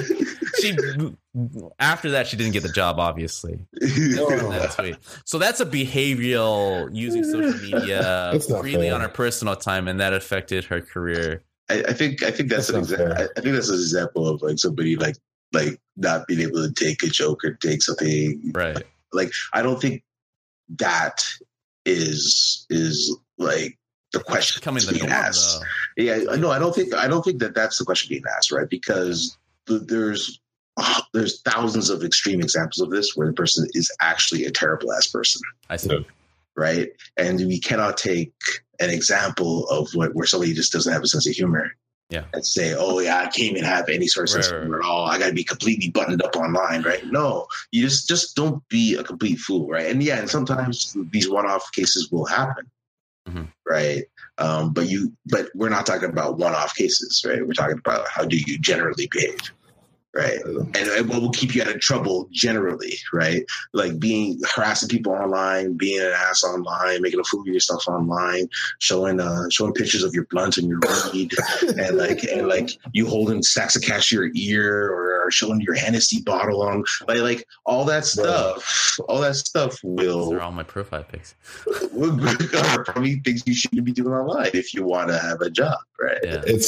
After that, she didn't get the job, obviously. That's sweet. So that's a behavioral using social media freely on her personal time, and that affected her career. I think that's an example. I think that's an example of like somebody like not being able to take a joke or take something right. Like I don't think that is like the question coming being asked. Yeah, no, I don't think that's the question being asked, right? Because there's thousands of extreme examples of this where the person is actually a terrible ass person. I see. Right, and we cannot take an example of where somebody just doesn't have a sense of humor, and say, "Oh yeah, I can't even have any sort of sense of humor at all. I got to be completely buttoned up online." Right? No, you just don't be a complete fool, right? And and sometimes these one-off cases will happen, right? But we're not talking about one-off cases, right? We're talking about how do you generally behave. Right. And what will keep you out of trouble generally, right? Like harassing people online, being an ass online, making a fool of yourself online, showing pictures of your blunt and your weed, and like you holding stacks of cash to your ear or showing your Hennessy bottle on like all that stuff. All that stuff will. Those are all my profile pics. Are probably things you shouldn't be doing online if you want to have a job, right? Yeah.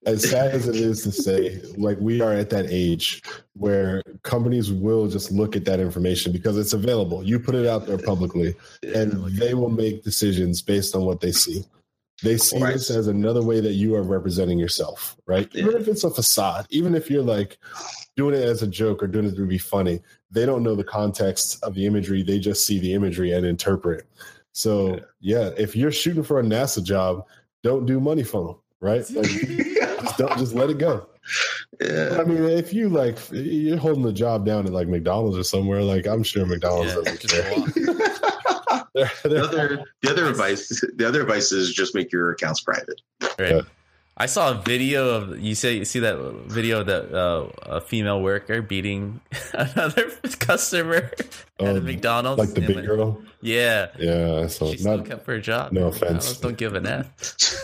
as sad as it is to say, like, we are at that age where companies will just look at that information because it's available. You put it out there publicly, and they will make decisions based on what they see. They see this as another way that you are representing yourself, right? Yeah. Even if it's a facade, even if you're like doing it as a joke or doing it to be funny, they don't know the context of the imagery. They just see the imagery and interpret. So, yeah, if you're shooting for a NASA job, don't do money funnel. Right? Like, just let it go. Yeah. I mean, if you like, you're holding the job down at like McDonald's or somewhere, like I'm sure McDonald's doesn't care. The other advice is just make your accounts private. Right. Yeah. I saw a video of you see that video of that a female worker beating another customer at McDonald's, like the big girl. Yeah, yeah. So she still kept her job. No offense. Don't give an F.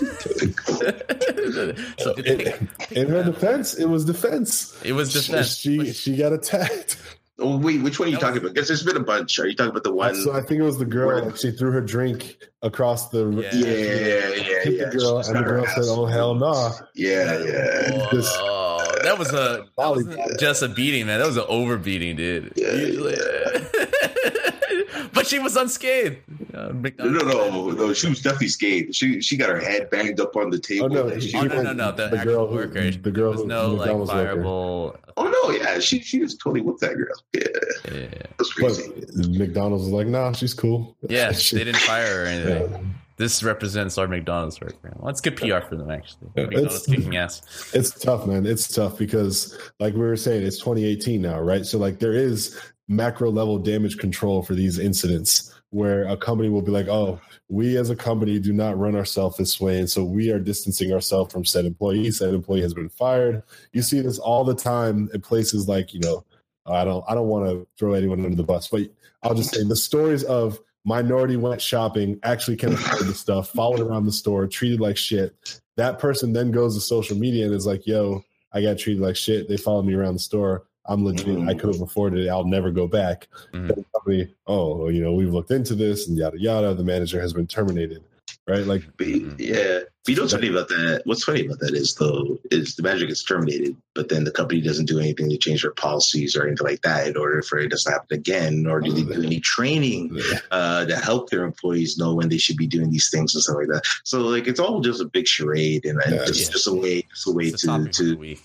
So in her defense, it was defense. It was defense. She got attacked. Oh wait, which one are you talking about? Because there's been a bunch. Are you talking about the one? So I think it was the girl. Like, she threw her drink across the. Yeah. The girl, and the girl said, "Oh hell no!" Nah. Yeah. That wasn't just a beating, man. That was an overbeating, dude. Yeah. But she was unscathed. No. She was definitely scathed. She got her head banged up on the table. No. The girl worker. The girl was no like fireable. Oh no, yeah, she just totally whooped that girl. Yeah. That's crazy. But McDonald's was like, nah, she's cool. Yeah, they didn't fire her or anything. Yeah. This represents our McDonald's worker. Well, it's good PR for them, actually. McDonald's kicking ass. It's tough, man. It's tough because, like we were saying, it's 2018 now, right? So, like, there is macro level damage control for these incidents where a company will be like, oh, we as a company do not run ourselves this way. And so we are distancing ourselves from said employee. Said employee has been fired. You see this all the time in places like, I don't want to throw anyone under the bus, but I'll just say the stories of minority went shopping, actually came afford the stuff, followed around the store, treated like shit. That person then goes to social media and is like, yo, I got treated like shit. They followed me around the store. I'm legit. I could have afforded it. I'll never go back. The company, we've looked into this and yada, yada. The manager has been terminated. Right? Like, yeah. But what's funny about that? What's funny about that is the manager gets terminated, but then the company doesn't do anything to change their policies or anything like that in order for it doesn't happen again, or do they do any training to help their employees know when they should be doing these things and stuff like that? So like it's all just a big charade, and just a way to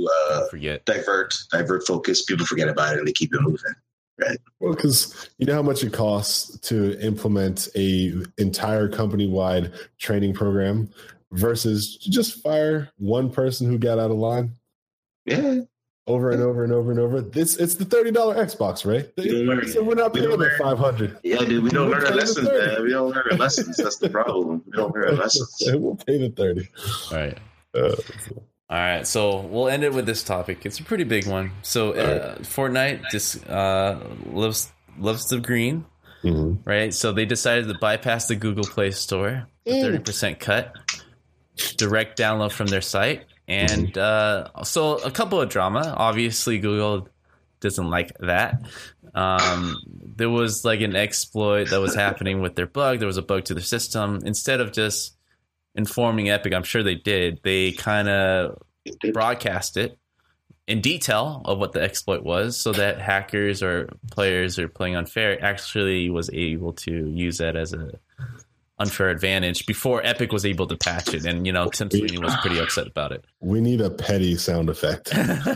divert focus. People forget about it and they keep it moving. Right. Well, because you know how much it costs to implement a entire company-wide training program versus just fire one person who got out of line. Yeah. Over and over and over and over. It's the $30 Xbox, right? So we're not paying the $500. Yeah, dude. We don't learn our lessons, man. We don't learn our lessons. That's the problem. We don't learn our lessons. We'll pay the $30. All right. All right, so we'll end it with this topic. It's a pretty big one. So Fortnite just loves the green, right? So they decided to bypass the Google Play Store, a 30% cut, direct download from their site. And so a couple of drama. Obviously, Google doesn't like that. There was like an exploit that was happening with their bug. There was a bug to the system. Instead of just informing Epic, I'm sure they did. They kind of broadcast it in detail of what the exploit was, so that hackers or players who are playing unfair actually was able to use that as a unfair advantage before Epic was able to patch it. And Tim Sweeney was pretty upset about it. We need a petty sound effect.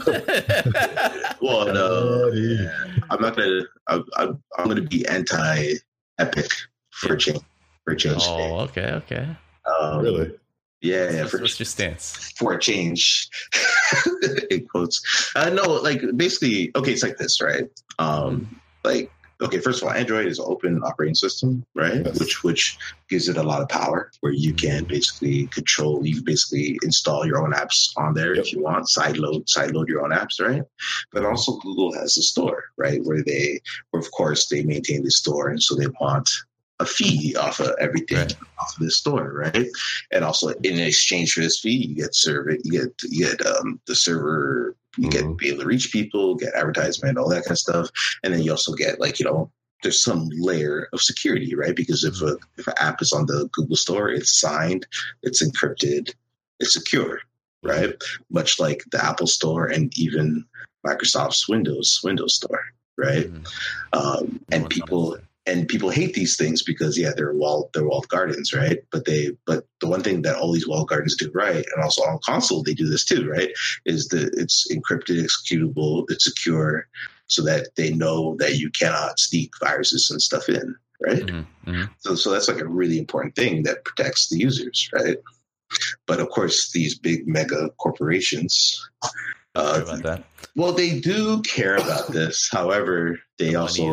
Well, no, I'm not gonna. I'm gonna be anti-Epic for a change. Oh, okay. Really? Yeah. What's your stance? For a change, in quotes. No, like basically, okay, it's like this, right? First of all, Android is an open operating system, right? Yes. Which gives it a lot of power, where you can basically control. You can basically install your own apps on there if you want. Sideload your own apps, right? But also, Google has a store, right? Where of course, they maintain the store, and so they want a fee off of everything off of this store, right? And also in exchange for this fee, you get the server, you get be able to reach people, get advertisement, all that kind of stuff, and then you also get there's some layer of security, right? Because if an app is on the Google Store, it's signed, it's encrypted, it's secure. right? Much like the Apple Store and even Microsoft's Windows Store, right? And people hate these things because they're walled gardens, right? But the one thing that all these walled gardens do right, and also on console they do this too, right? Is that it's encrypted, executable, it's secure, so that they know that you cannot sneak viruses and stuff in, right? So that's like a really important thing that protects the users, right? But of course, these big mega corporations, about that. Well, they do care about this. However, they also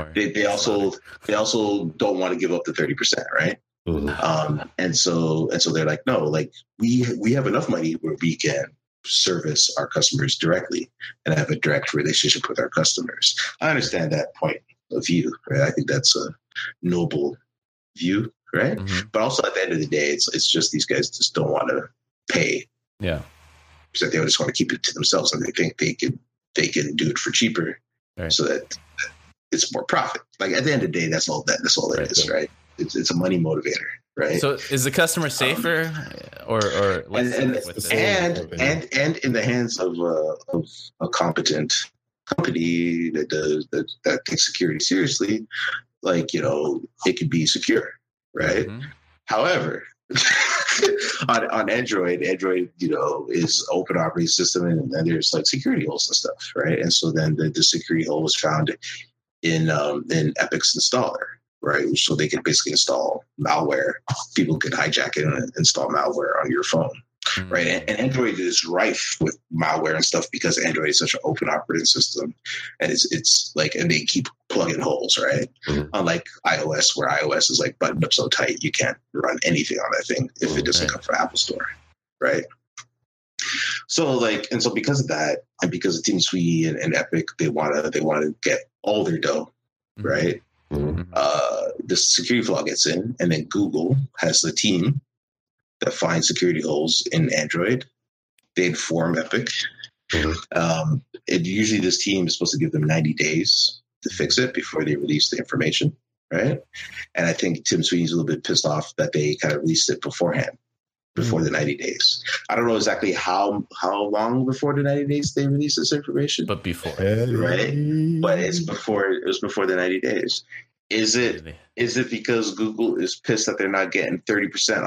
don't want to give up the 30%, right? And so they're like, no, like we have enough money where we can service our customers directly and have a direct relationship with our customers. I understand that point of view, right? I think that's a noble view, right? But also at the end of the day, it's just these guys just don't want to pay. Yeah. So they just want to keep it to themselves, and they think they can do it for cheaper, right, so that it's more profit. Like at the end of the day, that's all it is, right? It's a money motivator, right? So is the customer safer, or less and in the hands of a competent company that takes security seriously, like, you know, it could be secure, right? However, on Android, you know, is open operating system, and there's like security holes and stuff, right? And so then the security hole was found in Epic's installer, right? So they can basically install malware. People could hijack it and install malware on your phone, right? And Android is rife with malware and stuff because Android is such an open operating system, and it's like, and they keep plugging holes, right? Unlike iOS, where iOS is like buttoned up so tight you can't run anything on that thing if it doesn't come from Apple Store, right? So because of that, and because of Tim Sweeney and Epic, they want to get all their dough, right? The security flaw gets in, and then Google has the team that finds security holes in Android. They inform Epic. Usually this team is supposed to give them 90 days to fix it before they release the information, right? And I think Tim Sweeney's a little bit pissed off that they kind of released it beforehand, before the 90 days. I don't know exactly how long before the 90 days they released this information, but before, right? But it was before the 90 days. Is it because Google is pissed that they're not getting 30%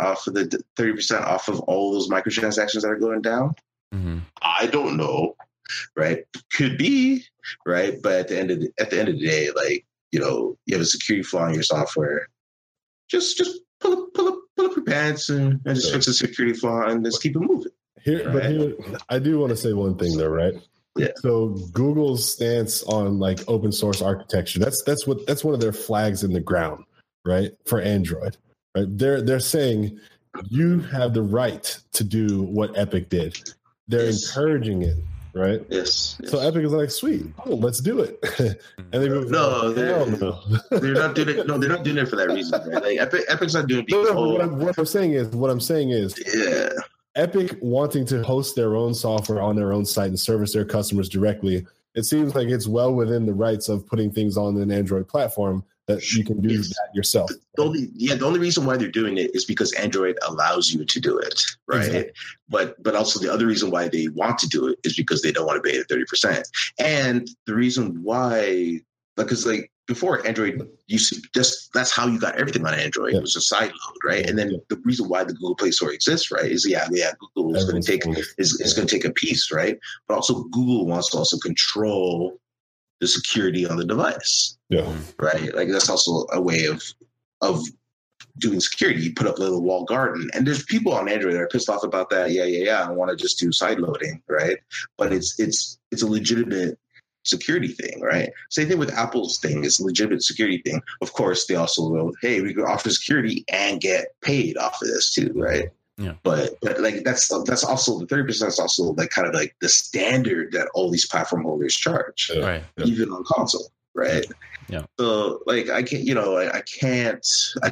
off of all those microtransactions that are going down? I don't know, right? Could be, right? But at the end of the day, like, you know, you have a security flaw in your software, just pull up your pants and just fix the security flaw and just keep it moving. Here, I do want to say one thing though, right? Yeah. So Google's stance on like open source architecture, that's one of their flags in the ground, right? For Android, right? They're saying you have the right to do what Epic did. They're encouraging it, right? Yes. So Epic is like, sweet, let's do it. And they go, they're not doing it. No, they're not doing it for that reason, right? Like Epic's not doing it because what I'm saying is, yeah. Epic wanting to host their own software on their own site and service their customers directly, it seems like it's well within the rights of putting things on an Android platform that you can do that yourself. The only reason why they're doing it is because Android allows you to do it, right? Exactly. But also the other reason why they want to do it is because they don't want to pay the 30%. And the reason why, because like before Android, that's how you got everything on Android. It was a side load, right? And then the reason why the Google Play Store exists, right, is Google is going to take a piece, right? But also Google wants to also control the security on the device, right? Like that's also a way of doing security. You put up a little walled garden, and there's people on Android that are pissed off about that. I want to just do side loading, right? But it's a legitimate security thing, right? Same thing with Apple's thing. It's a legitimate security thing. Of course, they also go, hey, we can offer security and get paid off of this too, right? Yeah. But like that's also the 30% is also like kind of like the standard that all these platform holders charge, right? Even on console, right? Yeah. So like I can't.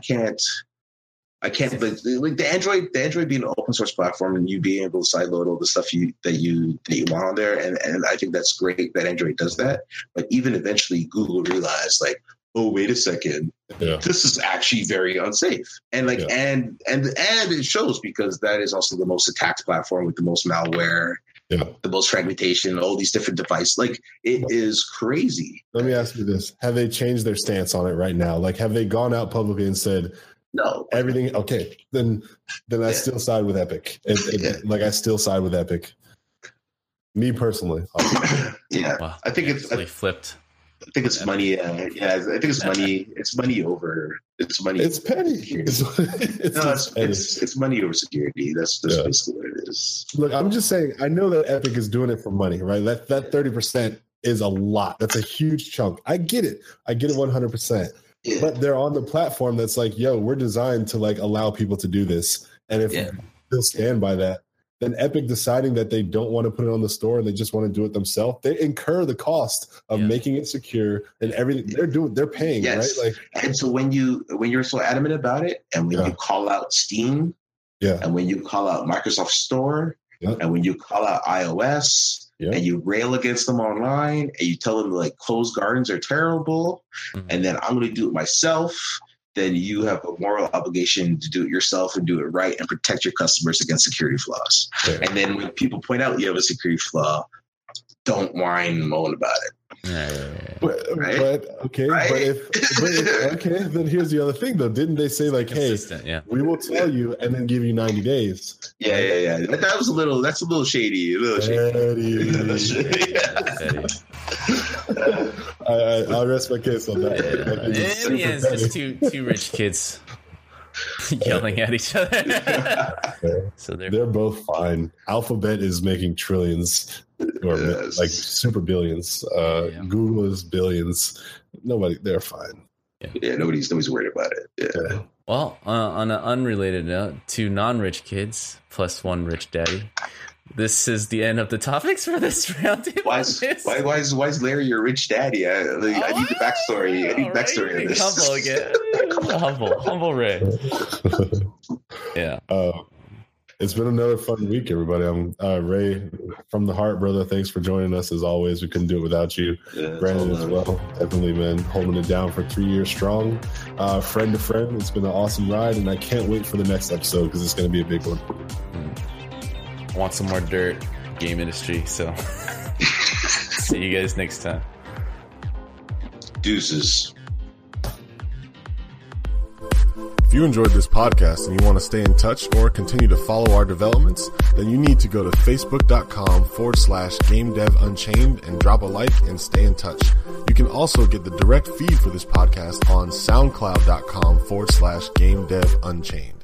But like the Android being an open source platform and you being able to sideload all the stuff that you want on there, and I think that's great that Android does that. But even eventually, Google realized like, oh, wait a second, this is actually very unsafe. And like, and it shows, because that is also the most attacked platform with the most malware, the most fragmentation, all these different devices. Like, it is crazy. Let me ask you this. Have they changed their stance on it right now? Like, have they gone out publicly and said, no, everything? Okay, then I still side with Epic. Like, I still side with Epic. Me personally. Wow. I think it's flipped. I think it's money. I think it's money. It's money over. It's money. It's petty. It's money over security. That's basically what it is. Look, I'm just saying. I know that Epic is doing it for money, right? That 30% is a lot. That's a huge chunk. I get it. 100%. Yeah. But they're on the platform that's like, yo, we're designed to like allow people to do this, and if they'll stand by that. Then Epic deciding that they don't want to put it on the store and they just want to do it themselves, they incur the cost of making it secure and everything. They're paying, right? Like, and so when you're so adamant about it, and when you call out Steam, and when you call out Microsoft Store, and when you call out iOS, and you rail against them online, and you tell them like closed gardens are terrible, and then I'm going to do it myself, then you have a moral obligation to do it yourself and do it right and protect your customers against security flaws. Yeah. And then when people point out you have a security flaw, don't whine and moan about it. But then here's the other thing though. Didn't they say like, hey, we will tell you and then give you 90 days? Yeah. That's a little shady. I'll rest my case on that. In the end, it's just two rich kids yelling at each other. So they're both fine. Alphabet is making trillions, or like super billions. Google is billions. They're fine. Nobody's worried about it. Yeah. Well, on an unrelated note, 2 non-rich kids plus 1 rich daddy. This is the end of the topics for this roundtable. Why is Larry your rich daddy? I need the backstory. I need backstory on this. Humble Ray. Yeah. It's been another fun week, everybody. I'm Ray from the heart, brother. Thanks for joining us as always. We couldn't do it without you. Brandon as well. Definitely, man, holding it down for 3 years strong. Friend to friend. It's been an awesome ride, and I can't wait for the next episode because it's going to be a big one. Want some more dirt, game industry. So see you guys next time. Deuces. If you enjoyed this podcast and you want to stay in touch or continue to follow our developments, then you need to go to facebook.com/GameDevUnchained and drop a like and stay in touch. You can also get the direct feed for this podcast on soundcloud.com/GameDevUnchained.